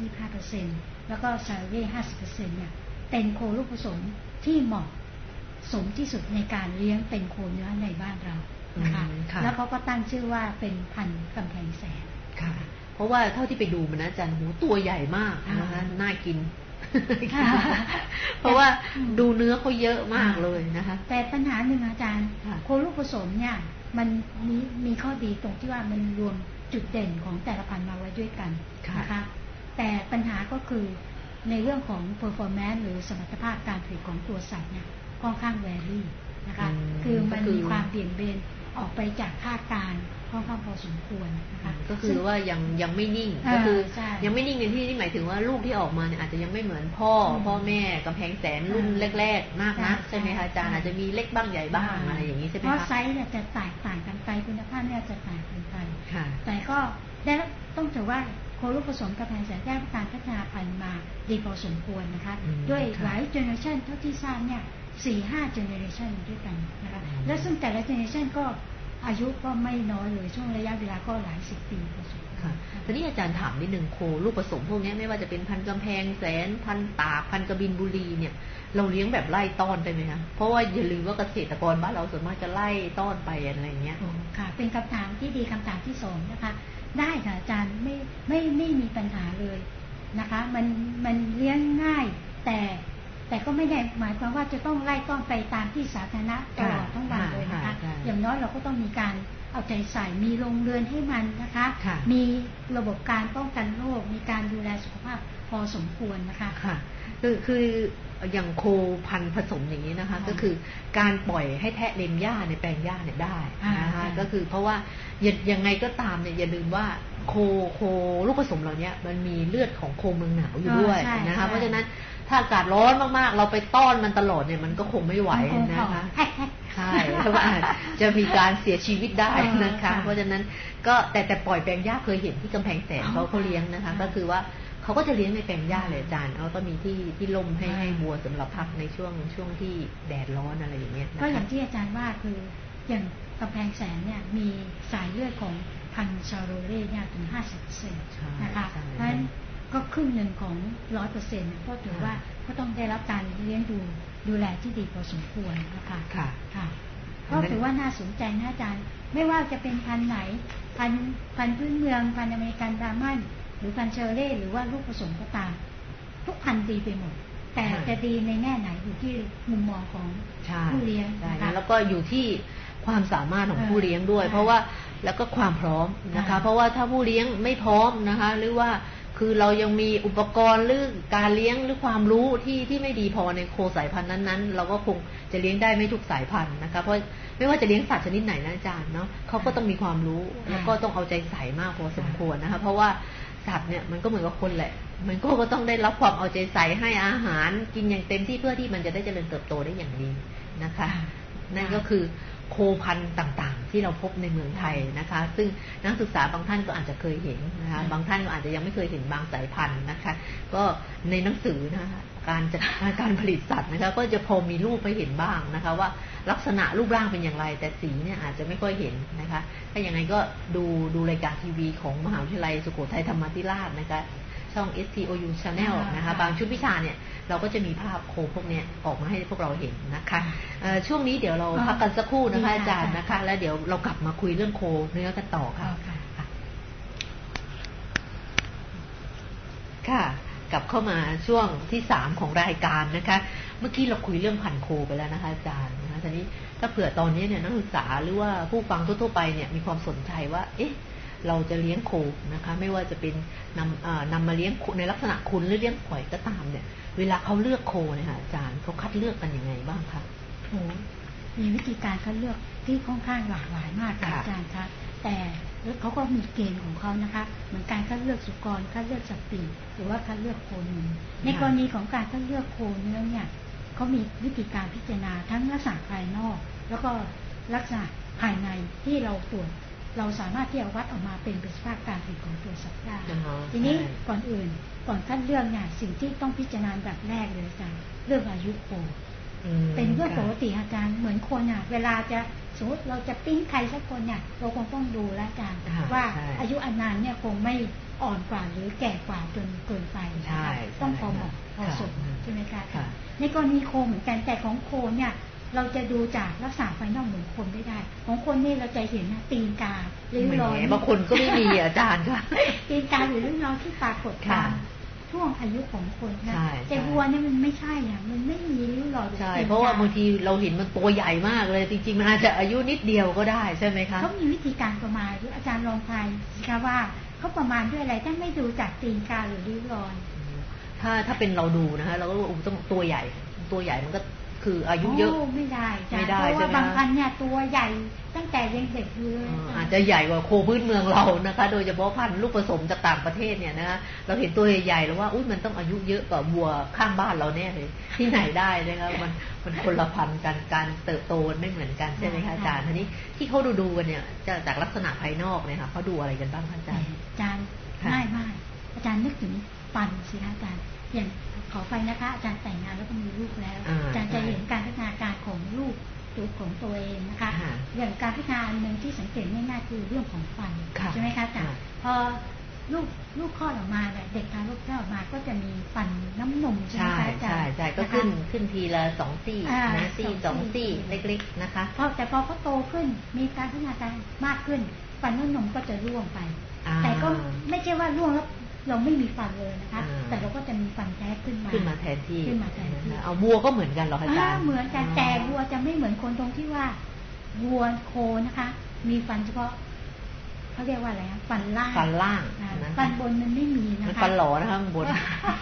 Speaker 1: 25% แล้วก็ชาโรเล่ 50% เนี่ยเป็นโคลูกผสมที่เหมาะสมที่สุดในการเลี้ยงเป็นโคเนื้อในบ้านเรานะคะแล้วเขาก็ตั้งชื่อว่าเป็นพันธุ์กำแพงแสน
Speaker 2: ค่ะเพราะว่าเท่าที่ไปดูมันนะอาจารย์หูตัวใหญ่มากนะคะน่ากินเพราะว่าดูเนื้อเขาเยอะมากเลยนะคะ
Speaker 1: แต่ปัญหาหนึ่งอาจารย์โคลูกผสมเนี่ยมันมีข้อดีตรงที่ว่ามันรวมจุดเด่นของแต่ละพันธุ์มาไว้ด้วยกันนะคะแต่ปัญหาก็คือในเรื่องของ performance หรือสมรรถภาพการผลิตของตัวสัตว์เนี่ยค่อนข้างแวรี่นะคะคือมันมีความเบี่ยงเบนออกไปจากคาดการณ์ค่อนข้างพอสมควรนะคะ
Speaker 2: ก็คือว่ายังไม่นิ่งก็คือยังไม่นิ่งในที่นี่หมายถึงว่าลูกที่ออกมาเนี่ยอาจจะยังไม่เหมือนพ่อแม่กำแพงแสนรุ่นแรกๆมากนะใช่ไหมคะอาจารย์อาจจะมีเล็กบ้างใหญ่บ้างอะไรอย่างนี้ใช่ไหมคะ
Speaker 1: เพราะไซส์เนี่ยจะแตกต่างกันไปคุณภาพเนี่ยจะแตกต่างกันแต่ก็ได้ต้องถือว่าโคลูกผสมกำแพงแสนได้การพัฒนาพันธุ์มาดีพอสมควรนะคะด้วยหลายเจเนอเรชันเท่าที่ทราบเนี่ย 4-5 เจเนอเรชันด้วยกันนะคะและซึ่งแต่ละเจเนอเรชันก็อายุก็ไม่น้อยเลยช่วงระยะเวลาก็หลาย10 ปีพอสมควร
Speaker 2: ทีนี้อาจารย์ถามนิดนึงโคลูกผสมพวกนี้ไม่ว่าจะเป็นพันธุ์กำแพงแสนพันธุ์ตากพันธุ์กบินบุรีเนี่ยเราเลี้ยงแบบไล่ต้อนไปไหมคะเพราะว่าอย่าลืมว่าเกษตรกรบ้านเราส่วนมากจะไล่ต้อนไปอะไรอย่างเงี้ย
Speaker 1: ค่ะเป็นคำถามที่ดีคำถามที่2นะคะได้ค่ะอาจารย์ไม่มีปัญหาเลยนะคะมันเลี้ยงง่ายแต่ก็ไม่ได้หมายความว่าจะต้องไล่ต้อนไปตามที่สาธารณะตลอดทั้งวันเลยนะคะอย่างน้อยเราก็ต้องมีการเอาใจใส่มีโรงเรือนให้มันนะคะมีระบบการป้องกันโรคมีการดูแลสุขภาพพอสมควรนะคะ
Speaker 2: คืออย่างโคพันธุ์ผสมอย่างนี้นะคะก็คือการปล่อยให้แทะเล็มหญ้าในแปลงหญ้าเนี่ยได้นะคะก็คือเพราะว่ายังไงก็ตามเนี่ยอย่าลืมว่าโคลูกผสมเหล่านี้มันมีเลือดของโคเมืองหนาวอยู่ด้วยนะคะเพราะฉะนั้นถ้าอากาศร้อนมากๆเราไปต้อนมันตลอดเนี่ยมันก็คงไม่ไหวนะคะใช่เพราะว่าจะมีการเสียชีวิตได้นะคะเพราะฉะนั้นก็แต่ปล่อยแปลงหญ้าเคยเห็นที่กำแพงแสนเขาเลี้ยงนะคะก็คือว่าเขาก็จะเลี้ยงในแปลงหญ้าเลยอาจารย์แล้วก็มีที่ล่มให้บัวสำหรับพักในช่วงที่แดดร้อนอะไรอย่างเงี้ย
Speaker 1: ก็อย่างที่อาจารย์ว่าคืออย่างกำแพงแสนเนี่ยมีสายเลือดของพันธุ์ชาโรเล่เนี่ยถึง 50% นะคะเพราะฉะนั้นก็ครึ่งหนึ่งของ 100% ก็ถือว่าก็ต้องได้รับการเลี้ยงดูแลที่ดีพอสมควรนะคะค่ะก็ถือว่าน่าสนใจนะอาจารย์ไม่ว่าจะเป็นพันธุ์ไหนพันธุ์พื้นเมืองพันธุ์อเมริกันบาร์มันหรือพันธุ์เชอร์เล่หรือว่าลูกผสมก็ตามทุกพันธุ์ดีไปหมดแต่จะดีในแง่ไหนอยู่ที่มุมมองของผู้เลี้ยงนะคะ
Speaker 2: แล้วก็อยู่ที่ความสามารถของผู้เลี้ยงด้วยเพราะว่าแล้วก็ความพร้อมนะคะเพราะว่าถ้าผู้เลี้ยงไม่พร้อมนะคะหรือว่าคือเรายังมีอุปกรณ์หรือการเลี้ยงหรือความรู้ที่ไม่ดีพอในโคสายพันธุ์นั้นๆเราก็คงจะเลี้ยงได้ไม่ทุกสายพันธุ์นะคะเพราะไม่ว่าจะเลี้ยงสัตว์ชนิดไหนนะอาจารย์เนาะเขาก็ต้องมีความรู้แล้วก็ต้องเอาใจใส่มากพอสมควรนะคะเพราะว่าสัตว์เนี่ยมันก็เหมือนกับคนแหละมันก็ต้องได้รับความเอาใจใส่ให้อาหารกินอย่างเต็มที่เพื่อที่มันจะได้เจริญเติบโตได้อย่างดีนะคะนั่นก็คือโคพันธุ์ต่างๆที่เราพบในเมืองไทยนะคะซึ่งนักศึกษาบางท่านก็อาจจะเคยเห็นนะคะบางท่านก็อาจจะยังไม่เคยเห็นบางสายพันธุ์นะคะก็ในหนังสือนะคะการผลิตสัตว์นะคะก็จะพอมีรูปให้เห็นบ้างนะคะว่าลักษณะรูปร่างเป็นอย่างไรแต่สีเนี่ยอาจจะไม่ค่อยเห็นนะคะถ้าอย่างไรก็ดูรายการทีวีของมหาวิทยาลัยสุโขทัยธรรมาธิราชนะคะช่อง STOU Channel นะคะบางชุดวิชาเนี่ยเราก็จะมีภาพโคพวกนี้ออกมาให้พวกเราเห็นนะคะช่วงนี้เดี๋ยวเราพักกันสักครู่นะคะอาจารย์นะคะแล้วเดี๋ยวเรากลับมาคุยเรื่องโคเนื้อกันต่อค่ะค่ะกลับเข้ามาช่วงที่3ของรายการนะคะเมื่อกี้เราคุยเรื่องพันธุ์โคไปแล้วนะคะอาจารย์นะคะทีนี้ถ้าเผื่อตอนนี้เนี่ยนักศึกษาหรือว่าผู้ฟังทั่วๆไปเนี่ยมีความสนใจว่าเอ๊ะเราจะเลี้ยงโคนะคะไม่ว่าจะเป็นนำมาเลี้ยงในลักษณะคุณหรือเลี้ยงปล่อยก็ตามเนี่ยเวลาเขาเลือกโคเนี่ยค่ะอาจารย์เขาคัดเลือกกันยังไงบ้างคะ
Speaker 1: โอ้มีวิธีการคัดเลือกที่ค่อนข้างหลากหลายมากค่ะอาจารย์คะแต่เขาก็มีเกณฑ์ของเขานะคะเหมือนการคัดเลือกสุกรคัดเลือกสัตว์ปีกหรือว่าคัดเลือกโคเนื้อในกรณีของการคัดเลือกโคเนื้อเนี่ยเขามีวิธีการพิจารณาทั้งลักษณะภายนอกแล้วก็ลักษณะภายในที่เราตรวจเราสามารถที่จะวัดออกมาเป็นประสิทธิภาพการผลิตของตัวสัตว์ได้ทีนี้ก่อนคัดเลือกเนี่ยสิ่งที่ต้องพิจารณาแบบแรกเลยอาจารย์เรื่องอายุโคเป็นเรื่องปกติอาจารย์เหมือนคนอ่ะเวลาจะสมมติเราจะปิ้งใครสักคนเนี่ยเราคงต้องดูแลอาจารย์ว่าอายุอานานเนี่ยคงไม่อ่อนกว่าหรือแก่กว่าจนเกินไปนะคะต้องพอเหมาะพอสมใช่ไหมคะในกรณีโคเหมือนกันแต่ของโคเนี่ยเราจะดูจากลักษณะภายนอกเหมือนคนไม่ได้ของคนนี่เราจะเห็นนะตีนการิ้วรอย
Speaker 2: บางคนก็ไม่มีอาจารย์ค่ะ
Speaker 1: ตีนกาหรือริ้วรอยที่ปรากฏตามช่วงอายุของคนนะแต่วัวเนี่ยมันไม่ใช่อ่ะมันไม่มีริ้วรอย
Speaker 2: ใช่เพราะว่าบางทีเราเห็นมันตัวใหญ่มากเลยจริงๆมันอาจจะอายุนิดเดียวก็ได้ใช่ไหมคะ
Speaker 1: เขามีวิธีการประมาณอาจารย์ลองทายสิคะว่าเขาประมาณด้วยอะไรถ้าไม่ดูจากตีนกาหรือริ้วรอย
Speaker 2: ถ้าเป็นเราดูนะคะเราก็ต้องตัวใหญ่มันก็คืออายุเยอะ
Speaker 1: ไม่ได้เพราะว่าบางพันเนี่ยตัวใหญ่ตั้งแต่ยังเด็กเลย
Speaker 2: อาจจะใหญ่กว่าโคพื้นเมืองเรานะคะโดยเฉพาะพันธุ์ลูกผสมจากต่างประเทศเนี่ยนะคะเราเห็นตัวใหญ่ๆแล้วว่าอุ้ยมันต้องอายุเยอะกว่าวัวข้างบ้านเราแน่เลยที่ไหนได้นะคะมันคนละพันธุ์กันการเติบโตไม่เหมือนกันใช่ไหมคะอาจารย์ทีนี้ที่เขาดูกันเนี่ยจากลักษณะภายนอกเนี่ยค่ะเขาดูอะไรกันบ้างอาจารย์
Speaker 1: ง่ายมากอาจารย์นึกถึงฟันสิคะอาจารย์อย่างขอไปนะคะอาจารย์แต่งงานแล้วก็มีลูกแล้วอาจารย์จะเห็นการพัฒนาการของลูกตัวของตัวเองนะคะอย่างการพัฒนาหนึ่งที่สังเกตง่ายๆคือเรื่องของฟันใช่ไหมคะอาจารย์พอลูกคลอดออกมาเนี่ยเด็กทารกคลอดออกมาก็จะมีฟันน้ำนมใช่ไหมคะอาจารย์
Speaker 2: ใช่ก็ขึ้นทีละ2 ซี่นะซี่2 ซี่เล็กๆนะคะ
Speaker 1: แต่พอเขาโตขึ้นมีการพัฒนาการมากขึ้นฟันน้ำนมก็จะร่วงไปแต่ก็ไม่ใช่ว่าร่วงแล้วเราไม่มีฟันเลยนะคะแต่เราก็จะมีฟันแท้ขึ้นมา
Speaker 2: แทนที่เอาวัวก็เหมือนกันเหรออาจารย์
Speaker 1: เหมือนกันแต่วัวจะไม่เหมือนคนตรงที่ว่าวัวโคนะคะมีฟันเฉพาะเขาเรียกว่าอะไรนะฟันล่างฟันบนมันไม่มีนะคะ
Speaker 2: ฟันหลอนะคะบน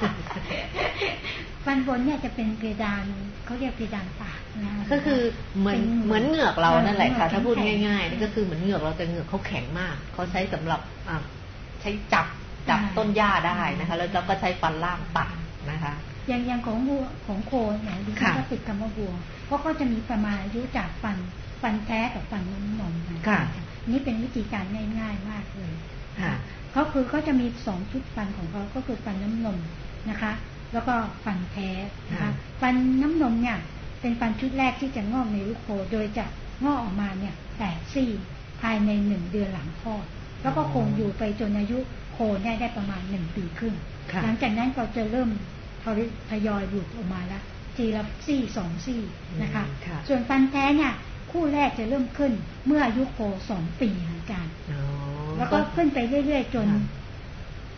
Speaker 1: ฟันบนเนี่ยจะเป็นเพดานเขาเรียกเพดานปากนะ
Speaker 2: ก็คือเหมือนเหงือกเรานั่นแหละค่ะถ้าพูดง่ายๆนี่ก็คือเหมือนเหงือกเราแต่เหงือกเขาแข็งมากเขาใช้สำหรับใช้จับต้นหญ้าได้นะคะแล้วเราก็ใช้ฟันล่างปัดนะคะ
Speaker 1: อย่างของวัวของโคเนี่ยดิฉันก็ติดคำว่าวัวเพราะก็จะมีประมาณอายุจากฟันแท้กับฟันน้ำนมนะคะนี่เป็นวิธีการง่ายๆมากเลยเขาจะมี2ชุดฟันของเขาก็คือฟันน้ำนมนะคะแล้วก็ฟันแท้นะคะฟันน้ำนมเนี่ยเป็นฟันชุดแรกที่จะงอกในลูกโคโดยจะงอกออกมาเนี่ย8 ซี่ภายใน1 เดือนหลังคลอดแล้วก็คงอยู่ไปจนอายุโคได้ประมาณ1 ปีครึ่งหลังจากนั้นเราจะเริ่มทยอยหลุดออกมาแล้วทีละซี่2 ซี่นะคะส่วนฟันแท้เนี่ยคู่แรกจะเริ่มขึ้นเมื่ออายุโค2 ปีเหมือนกันแล้วก็ขึ้นไปเรื่อยๆจน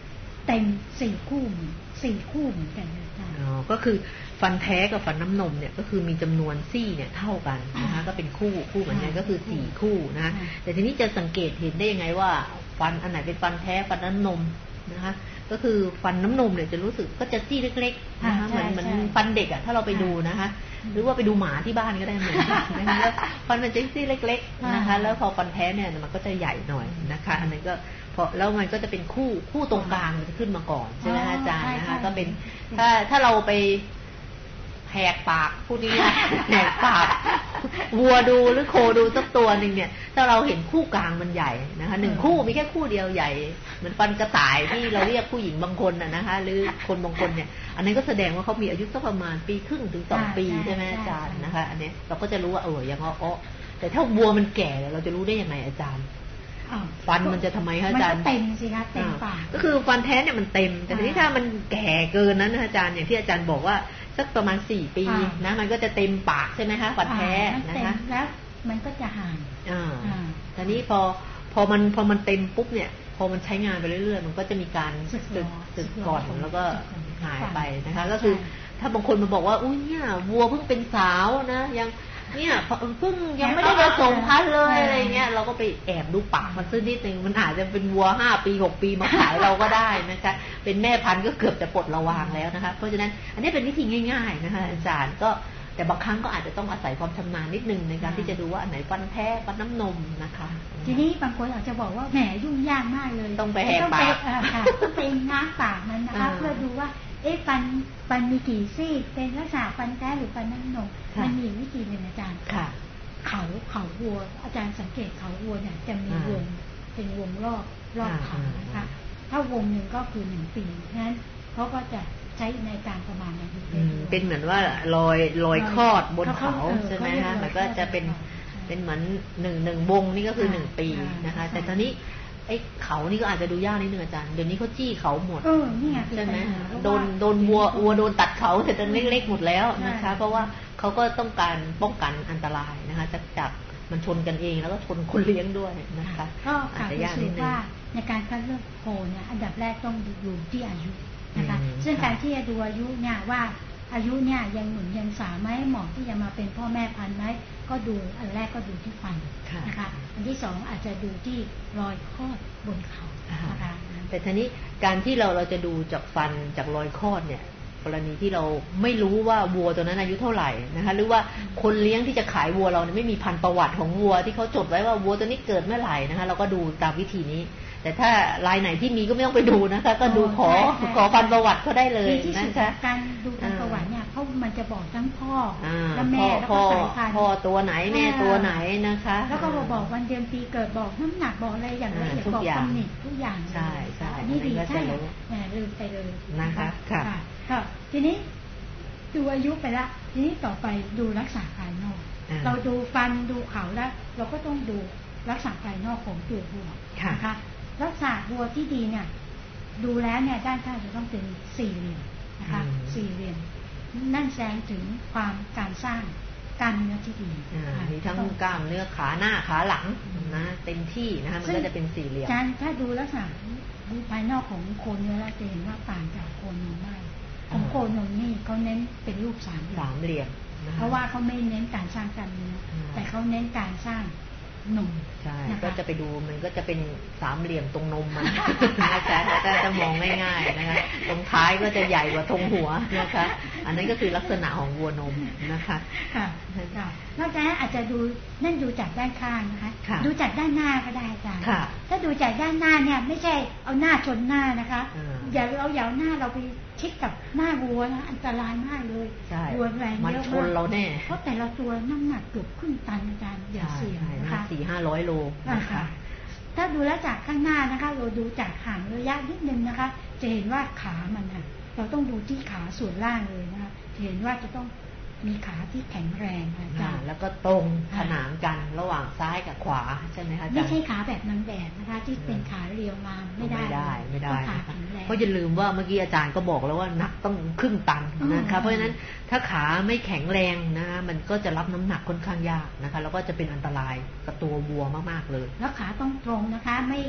Speaker 1: เต็ม4 คู่เหมือนกันนะคะ
Speaker 2: ก็คือฟันแท้กับฟันน้ำนมเนี่ยก็คือมีจำนวนซี่เนี่ยเท่ากันนะคะก็เป็นคู่เหมือนกันก็คือ4 คู่นะคะแต่ทีนี้จะสังเกตเห็นได้ยังไงว่าฟันอันไหนเป็นฟันแท้ฟันน้ำนมนะคะก็คือฟันน้ำนมเนี่ยจะรู้สึกก็จะซี่เล็กๆนะคะเหมือนฟันเด็กอ่ะถ้าเราไปดูนะคะหรือว่าไปดูหมาที่บ้านก็ได้เหมือนกันนะคะแล้วฟันมันจะซี่เล็กๆนะคะแล้วพอฟันแท้เนี่ยมันก็จะใหญ่หน่อยนะคะอันนั้นก็พอแล้วมันก็จะเป็นคู่ตรงกลางมันจะขึ้นมาก่อนใช่ไหมอาจารย์นะคะก็เป็นถ้าเราไปแหกปากพูดง่ายๆแหกปากวัวดูหรือโคดูสักตัวหนึ่งเนี่ยถ้าเราเห็นคู่กลางมันใหญ่นะคะ1 คู่มีแค่คู่เดียวใหญ่เหมือนฟันกระต่ายที่เราเรียกผู้หญิงบางคนนะคะหรือคนบางคนเนี่ยอันนั้นก็แสดงว่าเขามีอายุสักประมาณ1.5 ปีถึง 2 ปีใช่ไหมอาจารย์นะคะอันนี้เราก็จะรู้ว่ายังแต่ถ้าวัวมันแก่เราจะรู้ได้ยังไงอาจารย์ฟันมันจะทำไมคะอาจารย์
Speaker 1: มันก็เต็มสิคะเต็มปาก
Speaker 2: ก็คือฟันแท้เนี่ยมันเต็มแต่ทีนี้ถ้ามันแก่เกินนั้นอาจารย์อย่างที่อาจารย์บอกว่าสักประมาณ4 ปีนะมันก็จะเต็มปากใช่ไหมคะฟันแท้นะคะ
Speaker 1: แล้วมันก็จะห่าง
Speaker 2: ตอนนี้พอมันเต็มปุ๊บเนี่ยพอมันใช้งานไปเรื่อยๆมันก็จะมีการสึกก่อนแล้วก็หายไปนะคะก็คือถ้าบางคนมาบอกว่าอุ้ยเนี่ยวัวเพิ่งเป็นสาวนะยังเนี่ยเพิ่งยังไม่ได้ผสมพันธุ์เลยอะไรเงี้ยเราก็ไปแอบดูปากมันซื้อนิดนึงมันอาจจะเป็นวัว5 ปี 6 ปีมาขายเราก็ได้นะคะเป็นแม่พันธุ์ก็เกือบจะปลดระวางแล้วนะคะเพราะฉะนั้นอันนี้เป็นวิธีง่ายๆนะคะอาจารย์ก็แต่บางครั้งก็อาจจะต้องอาศัยความชำนาญนิดนึงในการที่จะดูว่าอันไหนฟันแท้ฟันน้ำนมนะคะ
Speaker 1: ทีนี้บางคนอาจจะบอกว่าแหมยุ่งยากมากเลย
Speaker 2: ต้องไปแหกปาก
Speaker 1: ต้องไปง้างปากมันนะคะเพื่อดูว่าฟันมีกี่ซี่เป็นลักษณะฟันแท้หรือฟันน้ำนมมันมีวิธีหนึ่งอาจารย์เขาวัวอาจารย์สังเกตเขาวัวเนี่ยจะมีวงเป็นวงรอบเขานะคะถ้าวงหนึ่งก็คือ1 ปีนั้นเขาก็จะใช้ในการประมาณอายุ
Speaker 2: เป็นเหมือนว่ารอยคลอดบนเขาใช่ไหมคะมันก็จะเป็นเหมือน1 วงนี่ก็คือ1 ปีนะคะแต่ตอนนี้ไอ้เขานี่ก็อาจจะดูยากนิดนึงอาจารย์เดี๋ยวนี้เขาจี้เขาหมดใช่ไหมโดนวัวโดนตัดเขาแต่ตอนเล็กๆหมดแล้วนะคะเพราะว่าเขาก็ต้องการป้องกันอันตรายนะคะจากมันชนกันเองแล้วก็ชนคนเลี้ยงด้วยนะคะ
Speaker 1: ก็อาจจะยากนิดนึงในการคัดเลือกโคเนี่ยอันดับแรกต้องดูที่อายุนะคะซึ่งการที่จะดูอายุเนี่ยว่าอายุเนี่ยยังหนุ่มยังสาวไหมเหมาะที่จะมาเป็นพ่อแม่พันธุ์ไหมก็ดูอันแรกก็ดูที่ฟันนะคะอันที่2อาจจะดูที่รอยคลอดบนเขานะคะ
Speaker 2: แต่ทีนี้การที่เราจะดูจากฟันจากรอยคลอดเนี่ยกรณีที่เราไม่รู้ว่าวัวตัวนั้นอายุเท่าไหร่นะคะหรือว่าคนเลี้ยงที่จะขายวัวเราเนี่ยไม่มีพันธุ์ประวัติของวัวที่เขาจดไว้ว่าวัวตัวนี้เกิดเมื่อไหร่นะคะเราก็ดูตามวิธีนี้แต่ถ้ารายไหนที่มีก็ไม่ต้องไปดูนะคะก็ดูขอพันธุ์ประวัติเขาได้เลยนะคะ
Speaker 1: การดูพันธุ์ประวัติเนี่ยเพราะมันจะบอกทั้งพ่อและแม่แล้วก็สายพันธุ์
Speaker 2: พ่อตัวไหนแม่ตัวไหนนะคะ
Speaker 1: แล้วก็บอกวันเดือนปีเกิดบอกน้ำหนักบอกอะไรอย่างละเอียดบอกตำหนิทุกอย่าง
Speaker 2: ใช่ใช่
Speaker 1: นี่ดีใช่ลืมไปเลย
Speaker 2: นะคะค่ะ
Speaker 1: ทีนี้ดูอายุไปละทีนี้ต่อไปดูลักษณะภายนอกเราดูฟันดูเขาแล้วเราก็ต้องดูลักษณะภายนอกของตัววัวนะคะลักษณะวัวที่ดีเนี่ยดูแล้วเนี่ยด้านข้างจะต้องเป็น4 เหลี่ยมนะคะ4 เหลี่ยมนั่นแสดงถึงความการสร้างกล้ามเนื้อที่ดี
Speaker 2: มีทั้งกล้ามเนื้อขาหน้าขาหลังนะเต็มที่นะคะมันก็จะเป็น4 เหลี่ยม
Speaker 1: ถ้าดูลักษณะภายนอกของโคนเนื้อแล้วจะเห็นว่าต่างจากโคนนมมากของโคนมนี่เขาเน้นเป็นรูป3 เหลี่ยมเพราะว่าเขาไม่เน้นการสร้างกล้ามเนื้อแต่เขาเน้นการสร้างนม
Speaker 2: ใช่ก็จะไปดูมันก็จะเป็น3 เหลี่ยมตรงนมมันนะคะก็จะมองง่ายๆนะคะตรงท้ายก็จะใหญ่กว่าตรงหัวนะคะอันนั้นก็คือลักษณะของวัวนมนะคะ
Speaker 1: ค่ะนอกจากนั้นอาจจะดูจากด้านข้างนะคะดูจากด้านหน้าก็ได้จ้ะถ้าดูจากด้านหน้าเนี่ยไม่ใช่เอาหน้าชนหน้านะคะอย่าเอาหน้าเราไปชิดกับหน้าวัวนะอันตรายมากเลยวัวแรงเยอะมาก
Speaker 2: มันชนเราแน่
Speaker 1: เพราะแต่ละตัวน้ำหนักเกือบครึ่งตันอาจารย์อย่าเสี่ยงนะคะ
Speaker 2: 400-500 โลนะคะ
Speaker 1: ถ้าดูแล้วจากข้างหน้านะคะเราดูจากห่างระยะนิดนึงนะคะจะเห็นว่าขามันค่ะเราต้องดูที่ขาส่วนล่างเลยนะคะจะเห็นว่าจะต้องมีขาที่แข็งแรงอาจารย์
Speaker 2: แล้วก็ตรงขนานกันระหว่างซ้ายกับขวาใช่ไหมคะ
Speaker 1: ไม่ใช่ขาแบบนางแบบนะคะที่เป็นขาเรียวงามไม่ได้
Speaker 2: เพราะอย่าลืมว่าเมื่อกี้อาจารย์ก็บอกแล้วว่านักต้องครึ่งตันนะคะเพราะฉะนั้นถ้าขาไม่แข็งแรงนะคะมันก็จะรับน้ำหนักค่อนข้างยากนะคะแล้วก็จะเป็นอันตรายกับตัววัวมากๆเลย
Speaker 1: แล้วขาต้องตรงนะคะไม่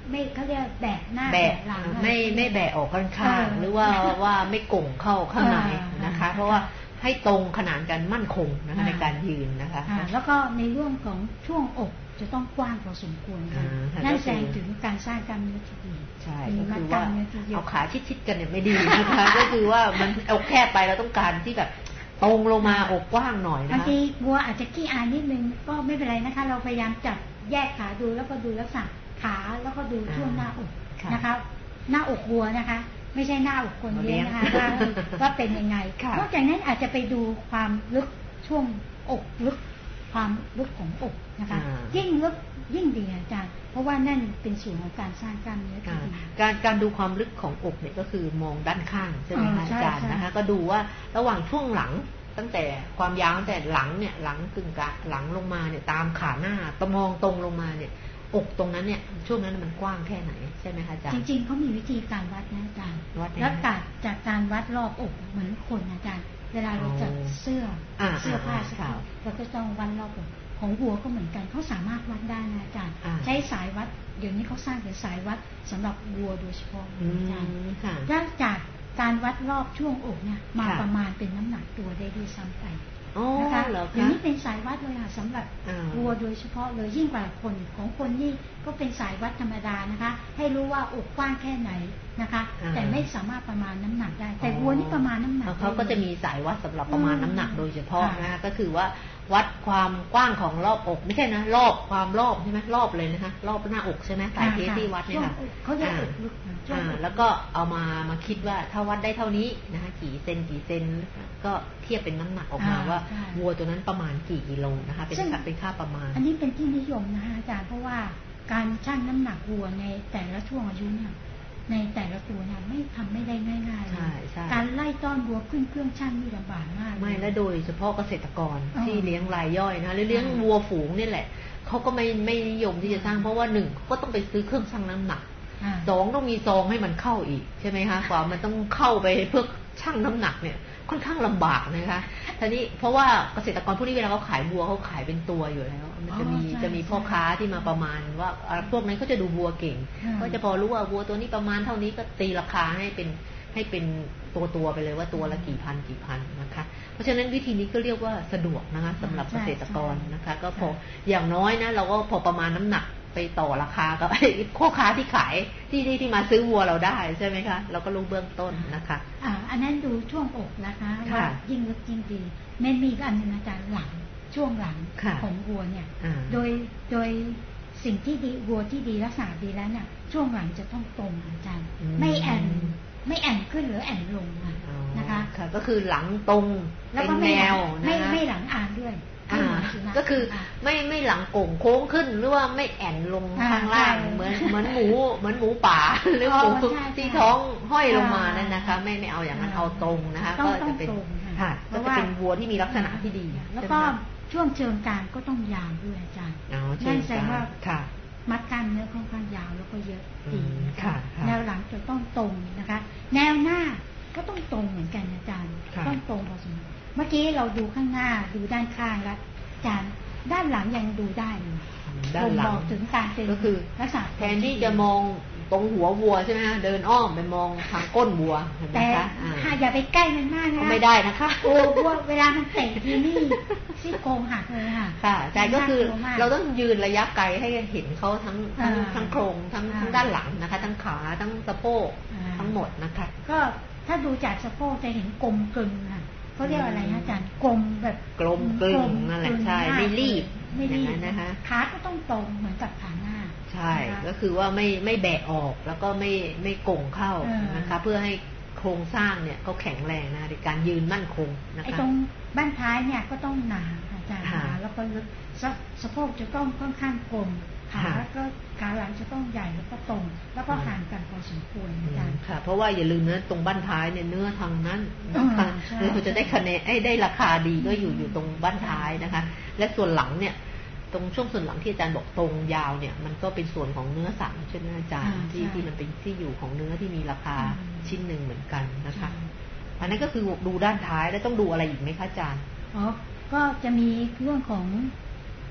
Speaker 1: ไม่เขาเรียกแบะหน้าแบะหลัง
Speaker 2: ไม่แบะออกข้างๆหรือว่าไม่ก่งเข้าข้างในนะคะเพราะว่าให้ตรงขนานกันมั่นคงนะคะในการยืนนะคะ
Speaker 1: แล้วก็ในเรื่องของช่วงอกจะต้องกว้างพอสมควรค่ะนั่นแสดงถึงการสร้างกล้ามเนื้อที่ดี
Speaker 2: ใช่ก็คือว่าเอาขาชิดๆกันเนี่ยไม่ดีนะคะก็คือว่ามันอกแคบไปเราต้องการที่แบบตรงลงมาอกกว้างหน่อยนะคะ
Speaker 1: บางทีวัวอาจจะขี้อายนิดนึงก็ไม่เป็นไรนะคะเราพยายามจับแยกขาดูแล้วก็ดูลักษณะขาแล้วก็ดูช่วงหน้าอกนะคะหน้าอกวัวนะคะไม่ใช่หน้าอกคนเลี้ยงนะคะว่าเป็นยังไงนอกจากนั้นอาจจะไปดูความลึกช่วงอกลึกความลึกของอกนะคะยิ่งลึกยิ่งดีอาจารย์เพราะว่านั่นเป็นส่วนของการสร้างกล้ามเนื้อที่ดี
Speaker 2: การดูความลึกของอกเนี่ยก็คือมองด้านข้างใช่ไหมอาจารย์นะคะก็ดูว่าระหว่างช่วงหลังตั้งแต่ความยาวตั้งแต่หลังเนี่ยหลังกึ่งกะหลังลงมาเนี่ยตามขาหน้าตะมองตรงลงมาเนี่ยอกตรงนั้นเนี่ยช่วงนั้นมันกว้างแค่ไหนใช่ไหมคะอาจารย์
Speaker 1: จริงๆเขามีวิธีการวัดนะอาจารย์แล้วจากการวัดรอบอกเหมือนคนอาจารย์เวลาเราจัดเสื้อผ้าขาวเราก็ต้องวัดรอบอกของวัวก็เหมือนกันเขาสามารถวัดได้นะอาจารย์ใช้สายวัดเดี๋ยวนี้เขาสร้างเป็นสายวัดสำหรับวัวโดยเฉพาะอาจารย์แล้วจากการวัดรอบช่วงอกเนี่ยมาประมาณเป็นน้ำหนักตัวได้ด้วยซ้ำไปนะคะอย่างนี้เป็นสายวัดเลยค่ะสำหรับวัวโดยเฉพาะเลยยิ่งกว่าคนของคนนี่ก็เป็นสายวัดธรรมดานะคะให้รู้ว่าอกกว้างแค่ไหนนะคะแต่ไม่สามารถประมาณน้ำหนักได้แต่วัวนี่ประมาณน้ำหนัก
Speaker 2: เขาก็จะมีสายวัดสำหรับประมาณน้ำหนักโดยเฉพาะนะคะก็คือว่าวัดความกว้างของรอบอกไม่ใช่นะรอบความรอบใช่ไหมรอบเลยนะคะรอบหน้าอกใช่ไหมสายเทสที่วัดเนี่ยค่ะ
Speaker 1: เขาจะอกลึก
Speaker 2: แล้วก็เอามาคิดว่าถ้าวัดได้เท่านี้นะคะกี่เซนก็เทียบเป็นน้ำหนักออกมาว่าวัวตัวนั้นประมาณกี่กิโลนะคะเป็นค่าประมาณ
Speaker 1: อันนี้เป็นที่นิยมนะคะอาจารย์เพราะว่าการชั่งน้ำหนักวัวในแต่ละช่วงอายุเนี่ยในแต่ละตัวเนี่ยไม่ได้ง่ายๆเลยการไล่ต้อนวัวขึ้นเครื่องชั่งนี่ลำบากมาก
Speaker 2: ไม่และโดยเฉพาะเกษตรกรที่เลี้ยงรายย่อยนะหรือเลี้ยงวัวฝูงนี่แหละเขาก็ไม่นิยมที่จะชั่งเพราะว่า1ก็ต้องไปซื้อเครื่องชั่งน้ำหนัก2ต้องมีซองให้มันเข้าอีกใช่ไหมคะกว่ามันต้องเข้าไปเพื่อชั่งน้ำหนักเนี่ยค่อนข้างลำบากนะคะทีนี้เพราะว่าเกษตรกรพวกนี้เวลาเขาขายวัวเขาขายเป็นตัวอยู่แล้วมันจะมีพ่อค้าที่มาประมาณว่าพวกนั้นเขาจะดูวัวเก่งก็จะพอรู้ว่าวัวตัวนี้ประมาณเท่านี้ก็ตีราคาให้เป็นตัวไปเลยว่าตัวละกี่พันนะคะเพราะฉะนั้นวิธีนี้ก็เรียกว่าสะดวกนะคะสำหรับเกษตรกรนะคะก็พออย่างน้อยนะเราก็พอประมาณน้ำหนักไปต่อราคากับพ่อค้าที่ขายที่มาซื้อวัวเราได้ใช่ไหมคะเราก็รู้เบื้องต้นนะคะ
Speaker 1: อันนั้นดูช่วงอกนะคะว่ายิ่งลึกยิ่งดีไม่มีอันนึงอาจารย์หลังช่วงหลังของวัวเนี่ยโดยสิ่งที่ดีวัวที่ดีรักษาดีแล้วเนี่ยช่วงหลังจะต้องตรงอาจารย์ไม่แอนขึ้นหรือแอนลงนะคะ
Speaker 2: ก็คือหลังตรงเป็นแนว
Speaker 1: ไม่หลังอ่านด้วย
Speaker 2: ก็คือไม่หลังโก่งโค้งขึ้นหรือว่าไม่แอนลงข้างล่างเหมือนหมูป่าหรือหมูที่ท้องห้อยลงมานั่นนะคะไม่เอาอย่างนั้นเอาตรงนะคะก็จะเป็นก็จะเป็นวัวที่มีลักษณะที่ดี
Speaker 1: แล้วก็ช่วงเชิงกรานก็ต้องยาวด้วยอาจารย์นั่นแสดงว่ามัดกล้ามเนื้อค่อนข้างยาวแล้วก็เยอะดีแนวหลังจะต้องตรงนะคะแนวหน้าก็ต้องตรงเหมือนกันอาจารย์ต้องตรงพอสมควรเมื่อกี้เราดูข้างหน้าดูด้านข้างแล้วอาจารย์ด้านหลังยังดูได้เลย
Speaker 2: ด้านหลัง
Speaker 1: ถึงการเป็น
Speaker 2: ก็คือ
Speaker 1: ลักษณะ
Speaker 2: แทนที่จะมองตรงหัววัวใช่ไหมคะเดินอ้อมไปมองทางก้นวัว
Speaker 1: แต่อย่าไปใกล้มันมากนะ
Speaker 2: ไม่ได้นะคะ
Speaker 1: โอ้วัวเวลามันเตะทีนี่ซี่โครงหักเลยค่ะ
Speaker 2: ค่ะใจก็คือเราต้องยืนระยะไกลให้เห็นเขาทั้งโครงทั้งด้านหลังนะคะทั้งขาทั้งสะโพกทั้งหมดนะคะ
Speaker 1: ก็ถ้าดูจากสะโพกจะเห็นกลมกลึงค่ะเขาเรียกอะไรนะอาจารย์กลมแบบ
Speaker 2: กลมกลึงนั่นแหละใช่ไม่รีบ
Speaker 1: นะคะขาก็ต้องตรงเหมือนกับขาหน้า
Speaker 2: ใช่ก็คือว่าไม่แบะออกแล้วก็ไม่โก่งเข้านะคะเพื่อให้โครงสร้างเนี่ยเขาแข็งแรงนะในการยืนมั่นคงนะคะ
Speaker 1: ไอ้ตรงบ้านท้ายเนี่ยก็ต้องหนาอาจารย์แล้วก็ลึกสะโพกจะต้องค่อนข้างกลมขาก็ขาหลังจะต้องใหญ่แล้วก็ตรงแล้วก็ห่างกันพอสมควรอาจารย์
Speaker 2: ค่ะเพราะว่าอย่าลืมนะตรงบั้นท้ายเนี่ยเนื้อทางนั้นนะคะเราจะได้คะแนนได้ราคาดีก็อยู่ตรงบั้นท้ายนะคะและส่วนหลังเนี่ยตรงช่วงส่วนหลังที่อาจารย์บอกตรงยาวเนี่ยมันก็เป็นส่วนของเนื้อสันใช่ไหมอาจารย์ที่มันเป็นที่อยู่ของเนื้อที่มีราคาชิ้นหนึ่งเหมือนกันนะคะอันนั้นก็คือดูด้านท้ายแล้วต้องดูอะไรอีกไหมคะอาจารย์
Speaker 1: อ๋อก็จะมีเรื่องของ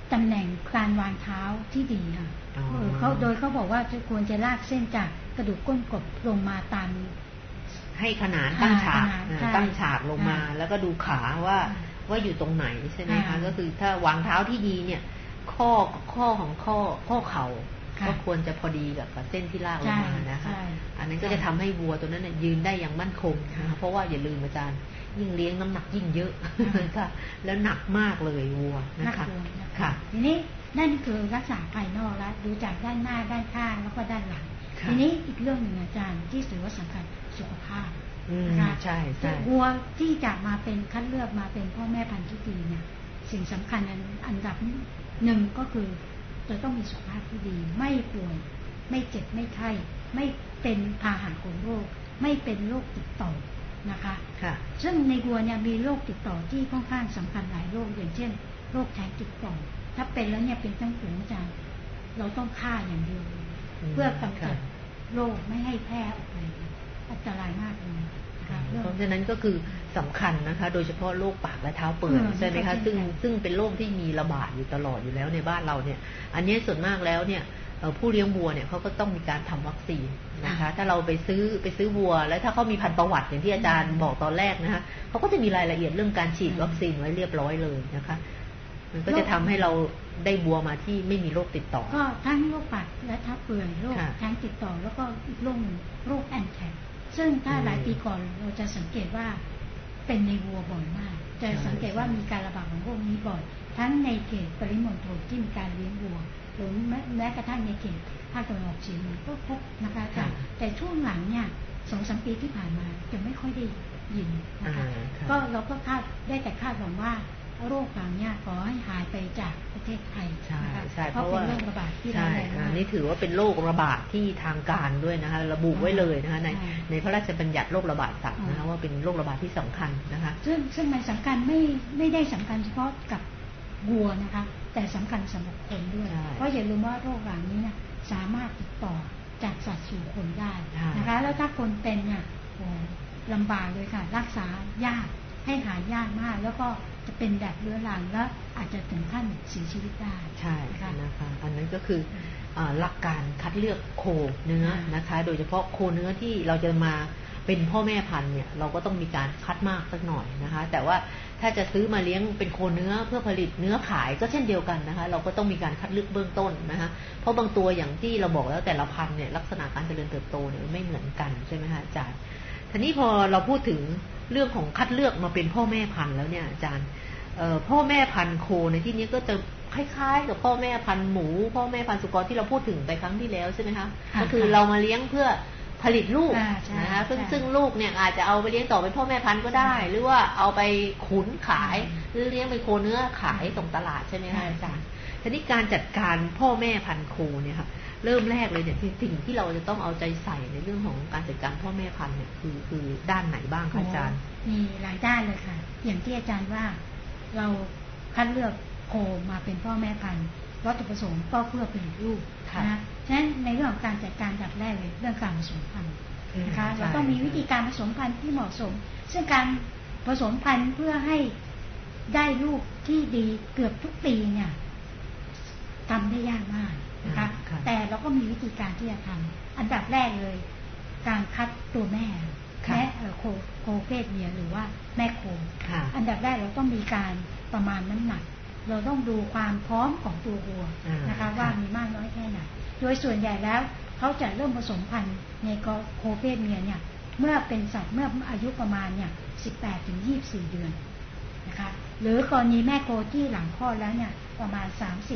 Speaker 1: ตำแหน่งการวางเท้าที่ดีค่ะเขาบอกว่าควรจะลากเส้นจากกระดูกก้นกบลงมาตาม
Speaker 2: ให้ขนานตั้งฉากลงมาแล้วก็ดูขาว่าอยู่ตรงไหนใช่ไหมคะก็คือถ้าวางเท้าที่ดีเนี่ยข้อของข้อเข่าก็ควรจะพอดีกับเส้นที่ลากลงมานะคะอันนั้นก็จะทำให้วัวตัวนั้นยืนได้อย่างมั่นคงนะคะเพราะว่าอย่าลืมอาจารย์ยิ่งเลี้ยงน้ำหนักยิ่งเยอะค่ะแล้วหนักมากเลยวัวนะคะค่ะ
Speaker 1: ทีนี้นั่นคือลักษณะภายนอกแล้วดูจากด้านหน้าด้านข้างแล้วก็ด้านหลังทีนี้อีกเรื่องหนึ่งอาจารย์ที่ถือว่าสำคัญสุขภาพ
Speaker 2: นะคะใช่ใช่
Speaker 1: วัวที่จะมาเป็นคัดเลือกมาเป็นพ่อแม่พันธุ์ที่ดีเนี่ยสิ่งสำคัญอันดับหนึ่งก็คือจะต้องมีสุขภาพที่ดีไม่ป่วยไม่เจ็บไม่ไข้ไม่เป็นพาหะของโรคไม่เป็นโรคติดต่อนะคะซึ่งในวัวเนี่ยมีโรคติดต่อที่ค่อนข้างสำคัญหลายโรคอย่างเช่นโรคแท้งติดต่อถ้าเป็นแล้วเนี่ยเป็นตั้งแต่อาจารย์เราต้องฆ่าอย่างเดียวเพื่อกำจัดโรคไม่ให้แพร่ออกไปอันตรายมากเลย
Speaker 2: เพราะฉะนั้นก็คือสำคัญนะคะโดยเฉพาะโรคปากและเท้าเปื่อยใช่ไหมคะซึ่งเป็นโรคที่มีระบาดอยู่ตลอดอยู่แล้วในบ้านเราเนี่ยอันนี้ส่วนมากแล้วเนี่ยผู้เลี้ยงวัวเนี่ยเขาก็ต้องมีการทำวัคซีนนะคะถ้าเราไปซื้อวัวแล้วถ้าเขามีพันธุ์ประวัติอย่างที่อาจารย์บอกตอนแรกนะคะเขาก็จะมีรายละเอียดเรื่องการฉีดวัคซีนไว้เรียบร้อยเลยนะคะมันก็จะทำให้เราได้วัวมาที่ไม่มีโรคติดต่อ
Speaker 1: ก็ทั้งโรคปากและเท้าเปื่อยโรคแท้งติดต่อแล้วก็อีกโรคแอนแทกซึ่งถ้าหลายปีก่อนเราจะสังเกตว่าเป็นในวัวบ่อยมากจะสังเกตว่ามีการระบาดของพวกนี้บ่อยทั้งในเขตปริมณฑลที่มีการเลี้ยงวัวหรือแม้กระทั่งในเขตภาคตะวันออกเฉียงเหนือก็พบนะคะแต่ช่วงหลังเนี่ย 2-3 ปีที่ผ่านมาจะไม่ค่อยได้ยินนะคะก็เราก็คาดได้แต่คาดหวังว่าโรคเหล่านี้ขอให้หายไปจากประเทศไทยเพราะเป็นโรคระบาดที่ร้ายแรง
Speaker 2: นี่ถือว่าเป็นโรคระบาดที่ทางการด้วยนะคะระบุไว้เลยนะคะในพระราชบัญญัติโรคระบาดสัตว์นะคะว่าเป็นโรคระบาดที่สำคัญนะคะ
Speaker 1: ซึ่งมันสำคัญไม่ได้สำคัญเฉพาะกับวัวนะคะแต่สำคัญสำหรับคนด้วยเพราะอย่าลืมว่าโรคเหล่านี้เนี่ยสามารถติดต่อจากสัตว์สู่คนได้นะคะแล้วถ้าคนเป็นเนี่ยลำบากเลยค่ะรักษายากให้หายยากมากแล้วก็จะเป็นแบบเรื้อรังแล้วอาจจะถึงขั้นเสียชีวิตได้
Speaker 2: ใช่นะคะอันนั้นก็คือหลักการคัดเลือกโคเนื้อนะคะโดยเฉพาะโคเนื้อที่เราจะมาเป็นพ่อแม่พันธุ์เนี่ยเราก็ต้องมีการคัดมากสักหน่อยนะคะแต่ว่าถ้าจะซื้อมาเลี้ยงเป็นโคเนื้อเพื่อผลิตเนื้อขายก็เช่นเดียวกันนะคะเราก็ต้องมีการคัดเลือกเบื้องต้นนะคะเพราะบางตัวอย่างที่เราบอกแล้วแต่ละพันธุ์เนี่ยลักษณะการเจริญเติบโตเนี่ยไม่เหมือนกันใช่ไหมคะอาจารย์ทีนี้พอเราพูดถึงเรื่องของคัดเลือกมาเป็นพ่อแม่พันธุ์แล้วเนี่ยอาจารย์พ่อแม่พันธุ์โคในที่นี้ก็จะคล้ายๆกับพ่อแม่พันธุ์หมูพ่อแม่พันธุ์สุกรที่เราพูดถึงไปครั้งที่แล้วใช่ไหมคะก็คือเรามาเลี้ยงเพื่อผลิตลูกนะคะซึ่งลูกเนี่ยอาจจะเอาไปเลี้ยงต่อเป็นพ่อแม่พันธุ์ก็ได้หรือว่าเอาไปขุนขายหรือเลี้ยงเป็นโคเนื้อขายตรงตลาดใช่ไหมคะอาจารย์ทีนี้การจัดการพ่อแม่พันธุ์โคเนี่ยค่ะเริ่มแรกเลยเนี่ยสิ่งที่เราจะต้องเอาใจใส่ในเรื่องของการจัดการพ่อแม่พันธุ์เนี่ยคือด้านไหนบ้างคะอาจารย์
Speaker 1: มีหลายด้านเลยค่ะอย่างที่อาจารย์ว่าเราคัดเลือกโคมาเป็นพ่อแม่พันธุ์วัตถุประสงค์ก็เพื่อผลิตลูกนะฉะนั้นในเรื่องของการจัดการดับแรกเลยเรื่องการผสมพันธุ์นะคะเราต้องมีวิธีการผสมพันธุ์ที่เหมาะสมซึ่งการผสมพันธุ์เพื่อให้ได้ลูกที่ดีเกือบทุกปีเนี่ยทำได้ยากมากนะคะแต่เราก็มีวิธีการที่จะทำอันดับแรกเลยการคัดตัวแม่โคเพศเมียหรือว่าแม่โคอันดับแรกเราต้องมีการประมาณน้ำหนักเราต้องดูความพร้อมของตัววัวนะคะว่ามีมากน้อยแค่ไหนโดยส่วนใหญ่แล้วเขาจะเริ่มผสมพันธุ์ในโคเพศเมียเนี่ยเมื่อเป็นสัตว์เมื่ออายุประมาณเนี่ย 18-24 เดือนนะคะหรือกรณีแม่โคที่หลังคลอดแล้วเนี่ยประมาณ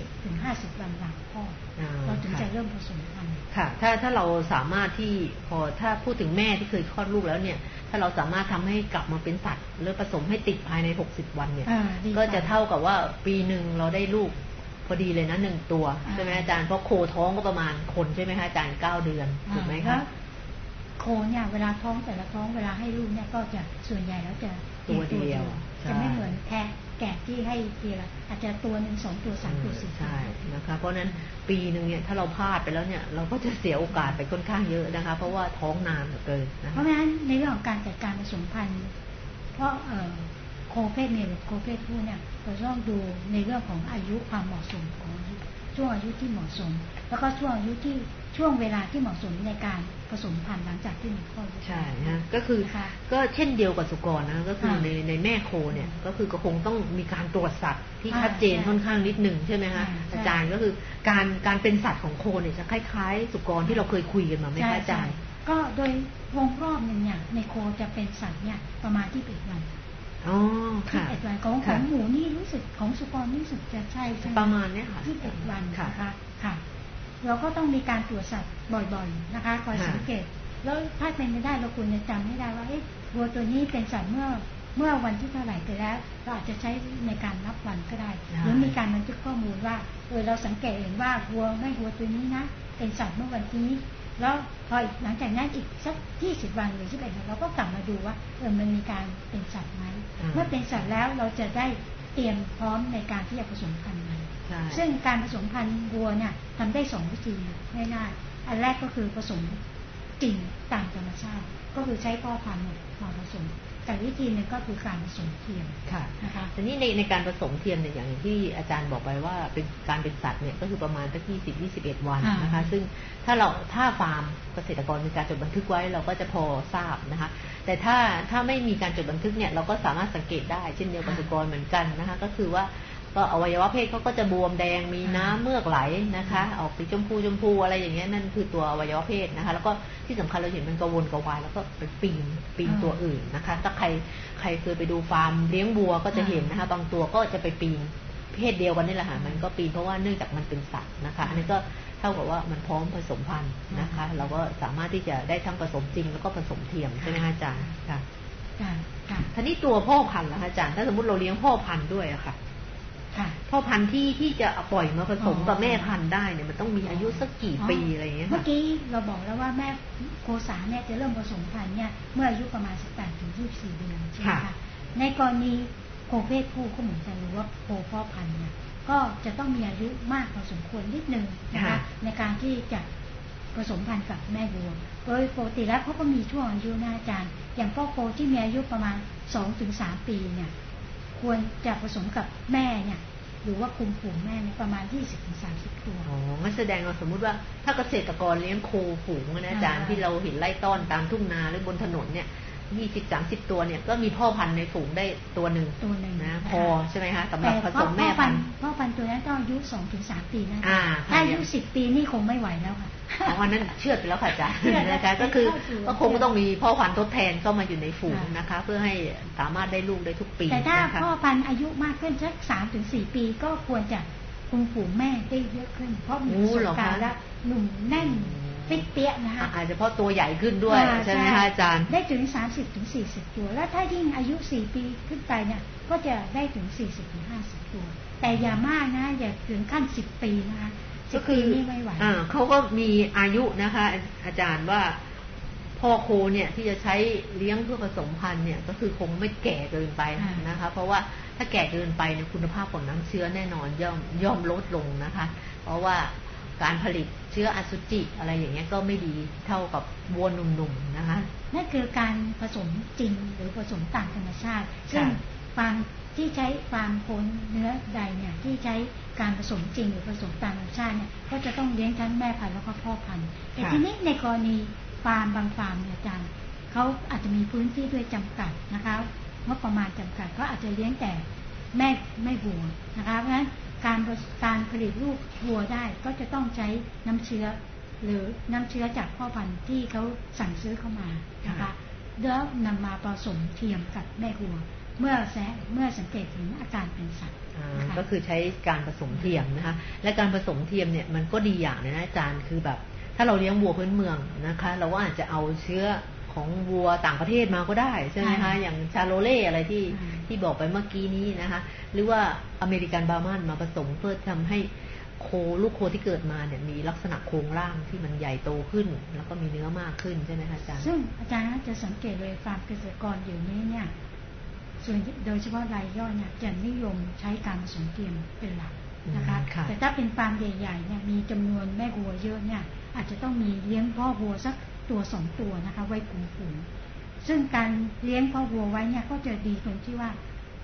Speaker 1: 30-50 วันหลังคลอดเราถึงจะเริ่มผสมพันธุ์
Speaker 2: ค่ะถ้าเราสามารถที่พอถ้าพูดถึงแม่ที่เคยคลอดลูกแล้วเนี่ยถ้าเราสามารถทำให้กลับมาเป็นสัตว์หรือผสมให้ติดภายใน60 วันเนี่ยก็จะเท่ากับว่าปีนึงเราได้ลูกพอดีเลยนะ1 ตัวใช่ไหมอาจารย์เพราะโคท้องก็ประมาณคนใช่ไหมคะอาจารย์9 เดือนถูกไหมคะ
Speaker 1: โคเนี่ยเวลาท้องแต่ละท้องเวลาให้ลูกเนี่ยก็จะส่วนใหญ่แล้วจะ
Speaker 2: ตัวเดียว
Speaker 1: จะไม่เหมือนแกะที่ให้ทีละอาจจะตัว1 2 ตัว 3 ตัว 4
Speaker 2: ใช่นะคะเพราะนั้นปีนึงเนี่ยถ้าเราพลาดไปแล้วเนี่ยเราก็จะเสียโอกาสไปค่อนข้างเยอะนะคะเพราะว่าท้องนานเหลือเกิน
Speaker 1: เพราะงั้นในเรื่องของการจัดการผสมพันธุ์เพราะโคเพศเมียหรือโคเพศผู้เนี่ยเราต้องดูในเรื่องของอายุความเหมาะสมของช่วงอายุที่เหมาะสมแล้วก็ช่วงอายุที่ช่วงเวลาที่เหมาะสมในการผสมพันธุ์หลังจากที่มีข้อใช่
Speaker 2: ฮะก็คือก็เช่นเดียวกับสุกรนะก็คือในแม่โคเนี่ยก็คือก็คงต้องมีการตรวจสัตว์ที่ชัดเจนค่อนข้างนิดหนึ่งใช่ไหมคะอาจารย์ก็คือการเป็นสัตว์ของโคเนี่ยจะคล้ายๆสุกรที่เราเคยคุยกันมาไหมคะอาจารย์
Speaker 1: ก็โดยวงรอบหนึ่งเนี่ยในโคจะเป็นสัตว์เนี่ยประมาณที่1 วัน
Speaker 2: ค่ะ
Speaker 1: 11 วันของหมูนี่รู้สึกของสุกรนี่รู้สึกจะใช่
Speaker 2: ประมาณนี้ค่ะ
Speaker 1: ที่11 วันนะคะค่ะเราก็ต้องมีการตรวจสัตว์บ่อยๆนะคะคอยสังเกตแล้วถ้าเป็นไม่ได้เราควรจะจำให้ได้ว่าวัวตัวนี้เป็นสัตว์เมื่อวันที่เท่าไหร่ไปแล้วเราอาจจะใช้ในการนับวันก็ได้หรือมีการบันทึกข้อมูลว่าเราสังเกตเห็นว่าวัวตัวนี้นะเป็นสัตว์เมื่อวันนี้แล้วพอหลังจากนั้นอีกสัก20 วันหรือ11 วันเราก็กลับมาดูว่ามันมีการเป็นสัตว์ไหมเมื่อเป็นสัตว์แล้วเราจะได้เตรียมพร้อมในการที่จะผสมพันธุ์มันซึ่งการผสมพันธุ์วัวเนี่ยทำได้2 วิธีง่ายๆอันแรกก็คือผสมจริงตามธรรมชาติก็คือใช้พ่อพันธุ์มาผสมแต่วิธีนึงก็คือการผสมเทียม
Speaker 2: นะคะทีนี้ในการผสมเทียมเนี่ยอย่างที่อาจารย์บอกไปว่าเป็นการเป็นสัตว์เนี่ยก็คือประมาณสัก20-21 วันนะคะซึ่งถ้าฟาร์มเกษตรกรมีการจดบันทึกไว้เราก็จะพอทราบนะคะแต่ถ้าไม่มีการจดบันทึกเนี่ยเราก็สามารถสังเกตได้เช่นเดียวกับสุกรเหมือนกันนะคะก็คือว่าก็อวัยวะเพศเขาก็จะบวมแดงมีน้ำเมือกไหลนะคะออกสีชมพูอะไรอย่างเงี้ยนั่นคือตัวอวัยวะเพศนะคะแล้วก็ที่สำคัญเราเห็นมันกระวนกระวายแล้วก็ไปปีนตัวอื่นนะคะถ้าใครเคยไปดูฟาร์มเลี้ยงวัวก็จะเห็นนะคะบางตัวก็จะไปปีนเพศเดียวกันนี่แหละค่ะมันก็ปีนเพราะว่าเนื่องจากมันเป็นสัตว์นะคะอันนี้ก็เท่ากับว่ามันพร้อมผสมพันธุ์นะคะเราก็สามารถที่จะได้ทั้งผสมจริงแล้วก็ผสมเทียมใช่ไหมคะอาจารย์ค่ะทีนี้ตัวพ่อพันธุ์ล่ะอาจารย์ถ้าสมมติเราเลี้ยงพ่อพันธุ์ด้วยอะค่ะพ่อพันธุ์ที่จะปล่อยมาผสมกับแม่พันธุ์ได้เนี่ยมันต้องมีอายุสักกี่ปีอะไรอย่างเงี้ย
Speaker 1: เมื่อกี้เราบอกแล้วว่าแม่โคสาเนี่ยจะเริ่มผสมพันธุ์เนี่ยเมื่ออายุประมาณ18-24 เดือนใช่ไหมคะในกรณีโคเพศผู้ก็เหมือนกันหรือว่าโคพ่อพันธุ์เนี่ยก็จะต้องมีอายุมากพอสมควรนิดนึงนะคะในการที่จะผสมพันธุ์กับแม่วัวโดยปกติแล้วเขาก็มีช่วงอายุนะอาจารย์อย่างพ่อโคที่มีอายุประมาณ 2-3 ปีเนี่ยควรจะผสมกับแม่เนี่ยหรือว่าคุมฝูงแม่เนี่ยประมาณ20-30 ตัว
Speaker 2: งั้นแสดงว่าสมมุติว่าถ้าเกษตรกรเลี้ยงโคฝูงนะอาจารย์ที่เราเห็นไล่ต้อนตามทุ่งนาหรือบนถนนเนี่ย20-30 ตัวเนี่ยก็มีพ่อพันธุ์ในฝูงได้ตัวหนึ่งนะพอใช่ไหมคะสำหรับผสมแม่พันธุ์
Speaker 1: พ่อพันธุ์ตัวนั้นต้องอายุ 2-3 ปีนะถ้าอายุ10 ปีนี่คงไม่ไหวแล้วค่ะ
Speaker 2: วันนั้นเชื่อไปแล้วค่ะอาจารย์นะคะก็คือก็คงต้องมีพ่อพันธุ์ทดแทนเข้ามาอยู่ในฝูงนะคะเพื่อให้สามารถได้ลูกได้ทุกปี
Speaker 1: แต่ถ้าพ่อพันธุ์อายุมากขึ้นสัก 3-4 ปีก็ควรจะคุมฝูงแม่ได้เยอะขึ้นเพราะมีประสบการณ์และหนุ่มแน่นฟิตเปี้ยนะคะ
Speaker 2: อาจจะเพราะตัวใหญ่ขึ้นด้วยใช่ไหมคะอาจารย์
Speaker 1: ได้ถึง 30-40 ตัวแล้วถ้ายิ่งอายุ4 ปีขึ้นไปเนี่ยก็จะได้ถึง 40-50 ตัวแต่อย่ามากนะอย่าถึงขั้น10 ปีนะคะ
Speaker 2: ก็คือเขาก็มีอายุนะคะอาจารย์ว่าพ่อโคเนี่ยที่จะใช้เลี้ยงเพื่อผสมพันธุ์เนี่ยก็คือคงไม่แก่เกินไปนะคะเพราะว่าถ้าแก่เกินไปเนี่ยคุณภาพของน้ำเชื้อแน่นอนย่อมลดลงนะคะเพราะว่าการผลิตเชื้ออสุจิอะไรอย่างเงี้ยก็ไม่ดีเท่ากับวัวหนุ่มๆนะคะ
Speaker 1: นั่นคือการผสมจริงหรือผสมตามธรรมชาติซึ่งฟาร์มที่ใช้ฟาร์มโคเนื้อใดเนี่ยที่ใช้การผสมจริงหรือผสมตามธรรมชาติเนี่ยก็จะต้องเลี้ยงทั้งแม่พันธุ์แล้วก็พ่อพันธุ์แต่ทีนี้ในกรณีฟาร์มบางฟาร์มเนี่ยอาจารย์เขาอาจจะมีพื้นที่ด้วยจำกัดนะคะงบประมาณจำกัดก็อาจจะเลี้ยงแต่แม่วัวนะคะเพราะฉะนั้นการผลิตลูกวัวได้ก็จะต้องใช้น้ำเชื้อหรือน้ำเชื้อจากพ่อพันธุ์ที่เขาสั่งซื้อเข้ามานะคะแล้วนำมาผสมเทียมกับแม่วัวเมื่อสังเกตถึงอาการเป็นสัตว์
Speaker 2: ก็คือใช้การผสมเทียมนะคะและการผสมเทียมเนี่ยมันก็ดีอย่างเลยนะอาจารย์คือแบบถ้าเราเลี้ยงวัวพื้นเมืองนะคะเราก็อาจจะเอาเชื้อของวัวต่างประเทศมาก็ได้ใช่ไหมคะอย่างชาโลเล่อะไรที่บอกไปเมื่อกี้นี้นะคะหรือว่าอเมริกันบาร์มันมาผสมเพื่อทำให้ลูกโคที่เกิดมาเนี่ยมีลักษณะโครงร่างที่มันใหญ่โตขึ้นแล้วก็มีเนื้อมากขึ้นใช่ไหมคะอาจารย์
Speaker 1: ซึ่งอาจารย์จะสังเกตเลยฟาร์มเกษตรกรอยู่นี้เนี่ยส่วนโดยเฉพาะรายย่อยเนี่ยจะนิยมใช้การผสมเทียมเป็นหลักนะคะแต่ถ้าเป็นฟาร์มใหญ่ๆเนี่ยมีจำนวนแม่วัวเยอะเนี่ยอาจจะต้องมีเลี้ยงพ่อวัวสักตัว2 ตัวนะคะไว้คุมฝูงซึ่งการเลี้ยงพ่อวัวไว้เนี่ยก็จะดีตรงที่ว่า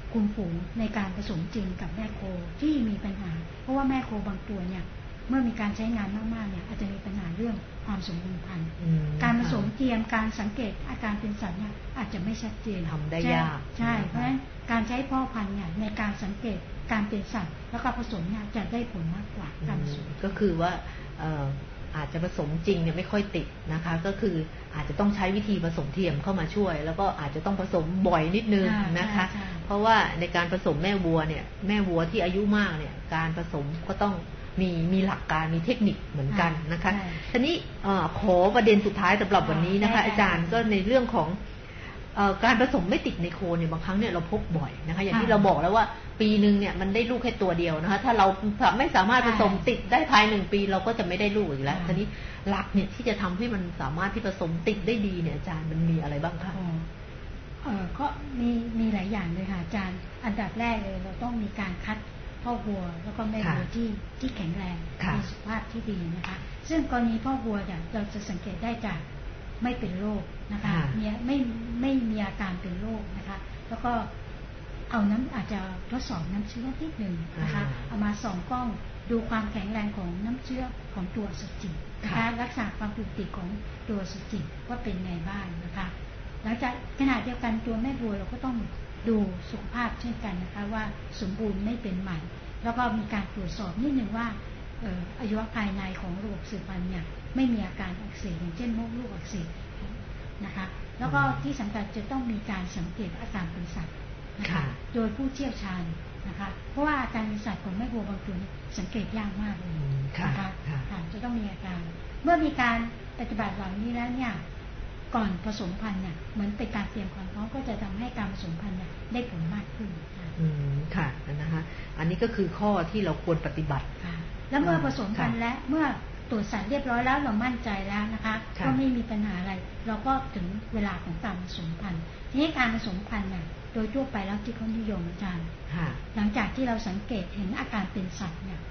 Speaker 1: คุมฝูงในการผสมจริงกับแม่โคที่มีปัญหาเพราะว่าแม่โคบางตัวเนี่ยเมื่อมีการใช้งานมากๆเนี่ยอาจจะมีปัญหาเรื่องความสมบูรณ์พันธุ์การผสมเทียมการสังเกตอาการเป็นสัตว์เนี่ยอาจจะไม่ชัดเจน
Speaker 2: ทำได้ยาก
Speaker 1: ใช่เพราะฉะนั้นการใช้พ่อพันธุ์เนี่ยในการสังเกตการเป็นสัตว์แล้วก็ผสมเนี่ยจะได้ผลมากกว่าการผสม
Speaker 2: ก็คือว่าอาจจะผสมจริงเนี่ยไม่ค่อยติดนะคะก็คืออาจจะต้องใช้วิธีผสมเทียมเข้ามาช่วยแล้วก็อาจจะต้องผสมบ่อยนิดนึงนะคะเพราะว่าในการผสมแม่วัวเนี่ยแม่วัวที่อายุมากเนี่ยการผสมก็ต้องมีหลักการมีเทคนิคเหมือนกันนะคะทีนี้ขอประเด็นสุดท้ายสำหรับวันนี้นะคะอาจารย์ก็ในเรื่องของการผสมไม่ติดในโคเนี่ยบางครั้งเนี่ยเราพบบ่อยนะคะอย่างที่เราบอกแล้วว่าปีนึงเนี่ยมันได้ลูกแค่ตัวเดียวนะคะถ้าเราไม่สามารถผสมติดได้ภาย1 ปีเราก็จะไม่ได้ลูกอีกแล้วทีนี้หลักเนี่ยที่จะทำให้มันสามารถที่ผสมติดได้ดีเนี่ยอาจารย์มันมีอะไรบ้างคะ
Speaker 1: ก็มีหลายอย่างเลยค่ะอาจารย์อันดับแรกเลยเราต้องมีการคัดพ่อวัวแล้วก็แม่วัวที่แข็งแรงมีสุขภาพที่ดีนะคะซึ่งกรณีพ่อวัวเนี่ยเราจะสังเกตได้จากไม่เป็นโรคนะคะไม่มีอาการเป็นโรคนะคะแล้วก็เอาอาจจะทดสอบน้ำเชื้อนิดหนึ่งนะคะเอามาส่องกล้องดูความแข็งแรงของน้ำเชื้อของตัวสุจินะคะรักษาความผิดปกติของตัวสุจิว่าเป็นไงบ้างนะคะหลังจากขณะเดียวกันตัวแม่วัวเราก็ต้องดูสุขภาพเช่นกันนะคะว่าสมบูรณ์ไม่เป็นใหม่แล้วก็มีการตรวจสอบนิดนึงว่าอวัยวะภายในของระบบสืบพันธุ์เนี่ยไม่มีอาการอักเสบอย่างเช่นมดลูกอักเสบนะคะแล้วก็ที่สำคัญจะต้องมีการสังเกตอาการเป็นสัตว์นะคะโดยผู้เชี่ยวชาญนะคะเพราะว่าอาการเป็นสัตว์ของแม่วัวบางตัวสังเกตยากมากเลยนะคะจะต้องมีอาการเมื่อมีการปฏิบัติเหล่านี้แล้วเนี่ยก่อนผสมพันธุ์เนี่ยเหมือนเป็นการเตรียมความพร้อมก็จะทำให้การผสมพันธุ์เนี่ยได้ผลมากขึ้น
Speaker 2: ค่ะนะคะอันนี้ก็คือข้อที่เราควรปฏิบัติ
Speaker 1: แล้วเมื่อผสมพันธุ์และเมื่อตรวจสารเรียบร้อยแล้วเรามั่นใจแล้วนะคะก็ไม่มีปัญหาอะไรเราก็ถึงเวลาของการผสมพันธุ์ทีนี้การผสมพันธุ์เนี่ยโดยทั่วไปแล้วที่เขานิยมอาจารย์หลังจากที่เราสังเกตเห็นอาการเป็นสัตว์เนี่ย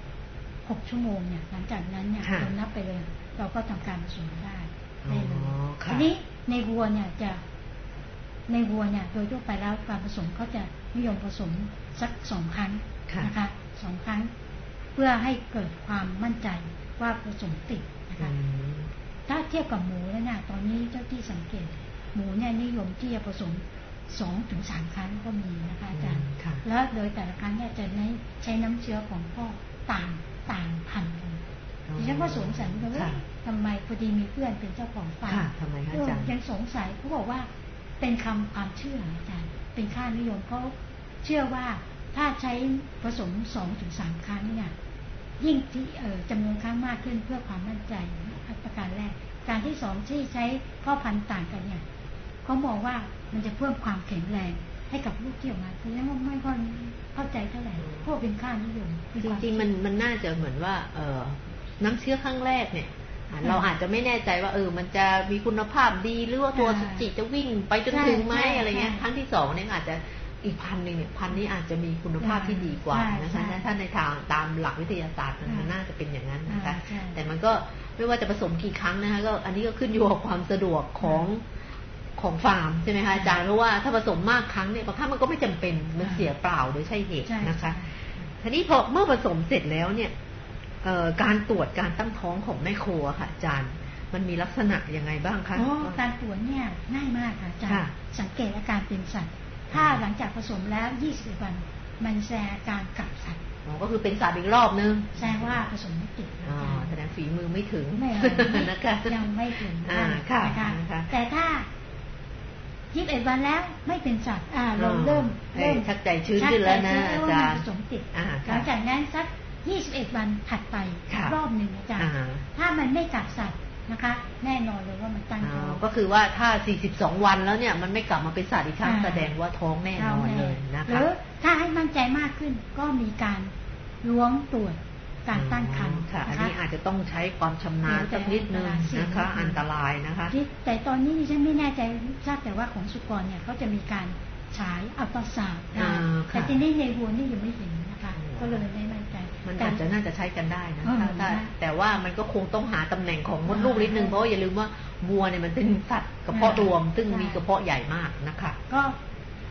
Speaker 1: 6 ชั่วโมงเนี่ยหลังจากนั้นเนี่ยเรานับไปเลยเราก็ทำการผสมได้เลยทีนี้ในวัวเนี่ยโดยทั่วไปแล้วการผสมเขาจะนิยมผสมสัก2 ครั้งนะคะ2 ครั้งเพื่อให้เกิดความมั่นใจว่าผสมติดนะคะถ้าเทียบกับหมูแล้วเนี่ยตอนนี้เจ้าที่สังเกตหมูเนี่ยนิยมที่จะผสม2-3 ครั้งก็มีนะคะอาจารย์แล้วโดยแต่ละครั้งเนี่ยจะใช้น้ำเชื้อของพ่อต่างพันธุ์กันดิฉันก็สงสัยว่าทำไมพอดีมีเพื่อนเป็นเจ้าของฟาร์ม
Speaker 2: ทำไมอาจารย์
Speaker 1: ยังสงสัยเขาบอกว่าเป็นความเชื่ออาจารย์เป็นค่านิยมเขาเชื่อว่าถ้าใช้ผสม2-3 ครั้งเนี่ยยิ่งที่จำนวนครั้งมากขึ้นเพื่อความมั่นใจประการแรกการที่2ที่ใช้พ่อพันธุ์ต่างกันเนี่ยเขาบอกว่ามันจะเพิ่มความแข็งแรงให้กับลูกที่ออกมาแต่ยังไม่ค่อยเข้าใจเท่าไหร่พวกเป็นค่านิยม
Speaker 2: จริงๆมันน่าจะเหมือนว่าน้ำเชื้อครั้งแรกเนี่ยเราอาจจะไม่แน่ใจว่ามันจะมีคุณภาพดีหรือว่าตัวสุจิจะวิ่งไปจนถึงไหมอะไรเงี้ยครั้งที่2เนี่ยอาจจะอีก1,000เนี่ยพันนี้อาจจะมีคุณภาพที่ดีกว่านะคะถ้าในทางตามหลักวิทยาศาสตร์มันน่าจะเป็นอย่างนั้นนะคะแต่มันก็ไม่ว่าจะผสมกี่ครั้งนะคะก็อันนี้ก็ขึ้นอยู่กับความสะดวกของฟาร์มใช่ไหมคะอาจารย์เพราะว่าถ้าผสมมากครั้งเนี่ยบางครั้งมันก็ไม่จำเป็นมันเสียเปล่าโดยใช่เหตุนะคะทีนี้พอเมื่อผสมเสร็จแล้วเนี่ยการตรวจการตั้งท้องของแม่โคค่ะอาจารย์มันมีลักษณะยังไงบ้างคะ
Speaker 1: การตรวจเนี่ยง่ายมากค่ะอาจารย์สังเกตอาการเป็นสัตว์ถ้าหลังจากผสมแล้ว21 วันมันแสดงอาการกลับสัตว์
Speaker 2: ก็คือเป็นสัตว์อีกรอบนึง
Speaker 1: แสดงว่าผสมไม่ติด
Speaker 2: แสดงฝีมือไม่ถึง
Speaker 1: นะคะยังไม่ถึงนะคะแต่ถ้า21 วันแล้วไม่เป็นสัตว์เราเริ่ม
Speaker 2: ชักใจชื้นขึ้นแล้วนะอาจารย์
Speaker 1: ผสมติดหลังจากนั้นสัก21 วันถัดไปรอบหนึ่งอาจารย์ถ้ามันไม่กลับสัตว์นะคะแน่นอนเลยว่ามันตั้งท้อง
Speaker 2: ก็คือว่าถ้า42 วันแล้วเนี่ยมันไม่กลับมาเป็นสัตว์อีกครั้งแสดงว่าท้องแน่นอนเลยนะคะ
Speaker 1: หรือถ้าให้มั่นใจมากขึ้นก็มีการล้วงตรวจการตั้งครรภ์
Speaker 2: อันนี้อาจจะต้องใช้ความชำนาญสักนิดนึงนะคะอันตรายนะคะ
Speaker 1: แต่ตอนนี้ดิฉันไม่แน่ใจทราบแต่ว่าของสุกรเนี่ยเขาจะมีการฉายอัลตราซาวด์แต่ที่นี่ในวัวนี่ยังไม่เห็นนะคะก็เลยไม่มั่นใจ
Speaker 2: มันอาจจะน่าจะใช้กันได้นะแต่ว่ามันก็คงต้องหาตำแหน่งของมดลูกนิดนึงเพราะอย่าลืมว่าวัวเนี่ยมันเป็นสัตว์กระเพาะรวมซึ่งมีกระเพาะใหญ่มากนะคะ
Speaker 1: ก็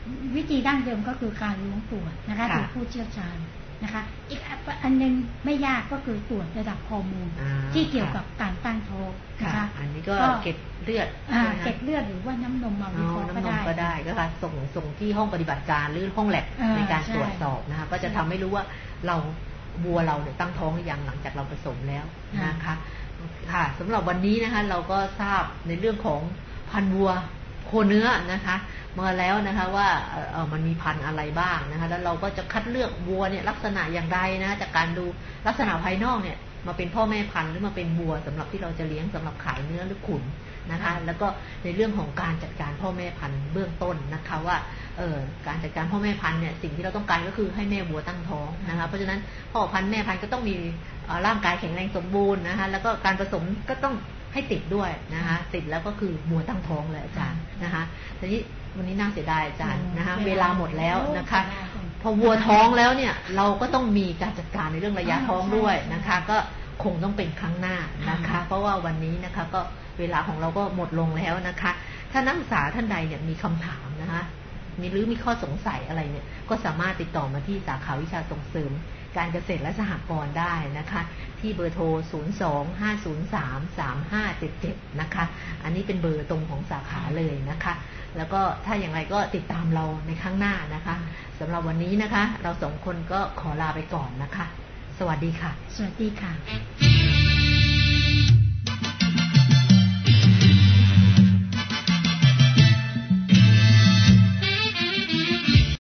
Speaker 1: วิธีดั้งเดิมก็คือการล้วงตรวจนะคะโดยผู้เชี่ยวชาญนะคะอีกอันนึงไม่ยากก็คือตรวจระดับฮอร์โมนที่เกี่ยวกับการตั้งท้องนะคะ
Speaker 2: อันนี้ก็เก็บเลือด
Speaker 1: เก็บเลือดหรือว่าน้ำนมมาวิเคราะห์
Speaker 2: ก็ได้ก็ค่ะส่งที่ห้องปฏิบัติการหรือห้องแลบในการตรวจสอบนะคะก็จะทำให้รู้ว่าวัวเราเนี่ยตั้งท้องหรือยังหลังจากเราผสมแล้วนะคะค่ะสำหรับวันนี้นะคะเราก็ทราบในเรื่องของพันธุ์วัวโคเนื้อนะคะมาแล้วนะคะว่ามันมีพันธุ์อะไรบ้างนะคะแล้วเราก็จะคัดเลือกวัวเนี่ยลักษณะอย่างไรนะจากการดูลักษณะภายนอกเนี่ยมาเป็นพ่อแม่พันธุ์หรือมาเป็นวัวสำหรับที่เราจะเลี้ยงสำหรับขายเนื้อหรือขุนนะคะแล้วก็ในเรื่องของการจัดการพ่อแม่พันธุ์เบื้องต้นนะคะว่าการจัดการพ่อแม่พันธุ์เนี่ยสิ่งที่เราต้องการก็คือให้แม่วัวตั้งท้องนะคะเพราะฉะนั้นพ่อพันธุ์แม่พันธุ์ก็ต้องมีร่างกายแข็งแรงสมบูรณ์นะคะแล้วก็การผสมก็ต้องให้ติดด้วยนะคะติดแล้วก็คือวัวตั้งท้องเลยอาจารย์นะคะทีนี้วันนี้น่าเสียดายอาจารย์นะคะเวลาหมดแล้วนะคะพอวัวท้องแล้วเนี่ยเราก็ต้องมีการจัดการในเรื่องระยะท้องด้วยนะคะก็คงต้องเป็นครั้งหน้านะคะเพราะว่าวันนี้นะคะก็เวลาของเราก็หมดลงแล้วนะคะถ้านักศึกษาท่านใดเนี่ยมีคำถามนะคะมีข้อสงสัยอะไรเนี่ยก็สามารถติดต่อมาที่สาขาวิชาส่งเสริมการเกษตรและสหกรณ์ได้นะคะที่เบอร์โทร 02-503-3577 นะคะอันนี้เป็นเบอร์ตรงของสาขาเลยนะคะแล้วก็ถ้าอย่างไรก็ติดตามเราในครั้งหน้านะคะสำหรับวันนี้นะคะเราสองคนก็ขอลาไปก่อนนะคะสวัสดีค่ะ
Speaker 1: สวัสดีค่ะ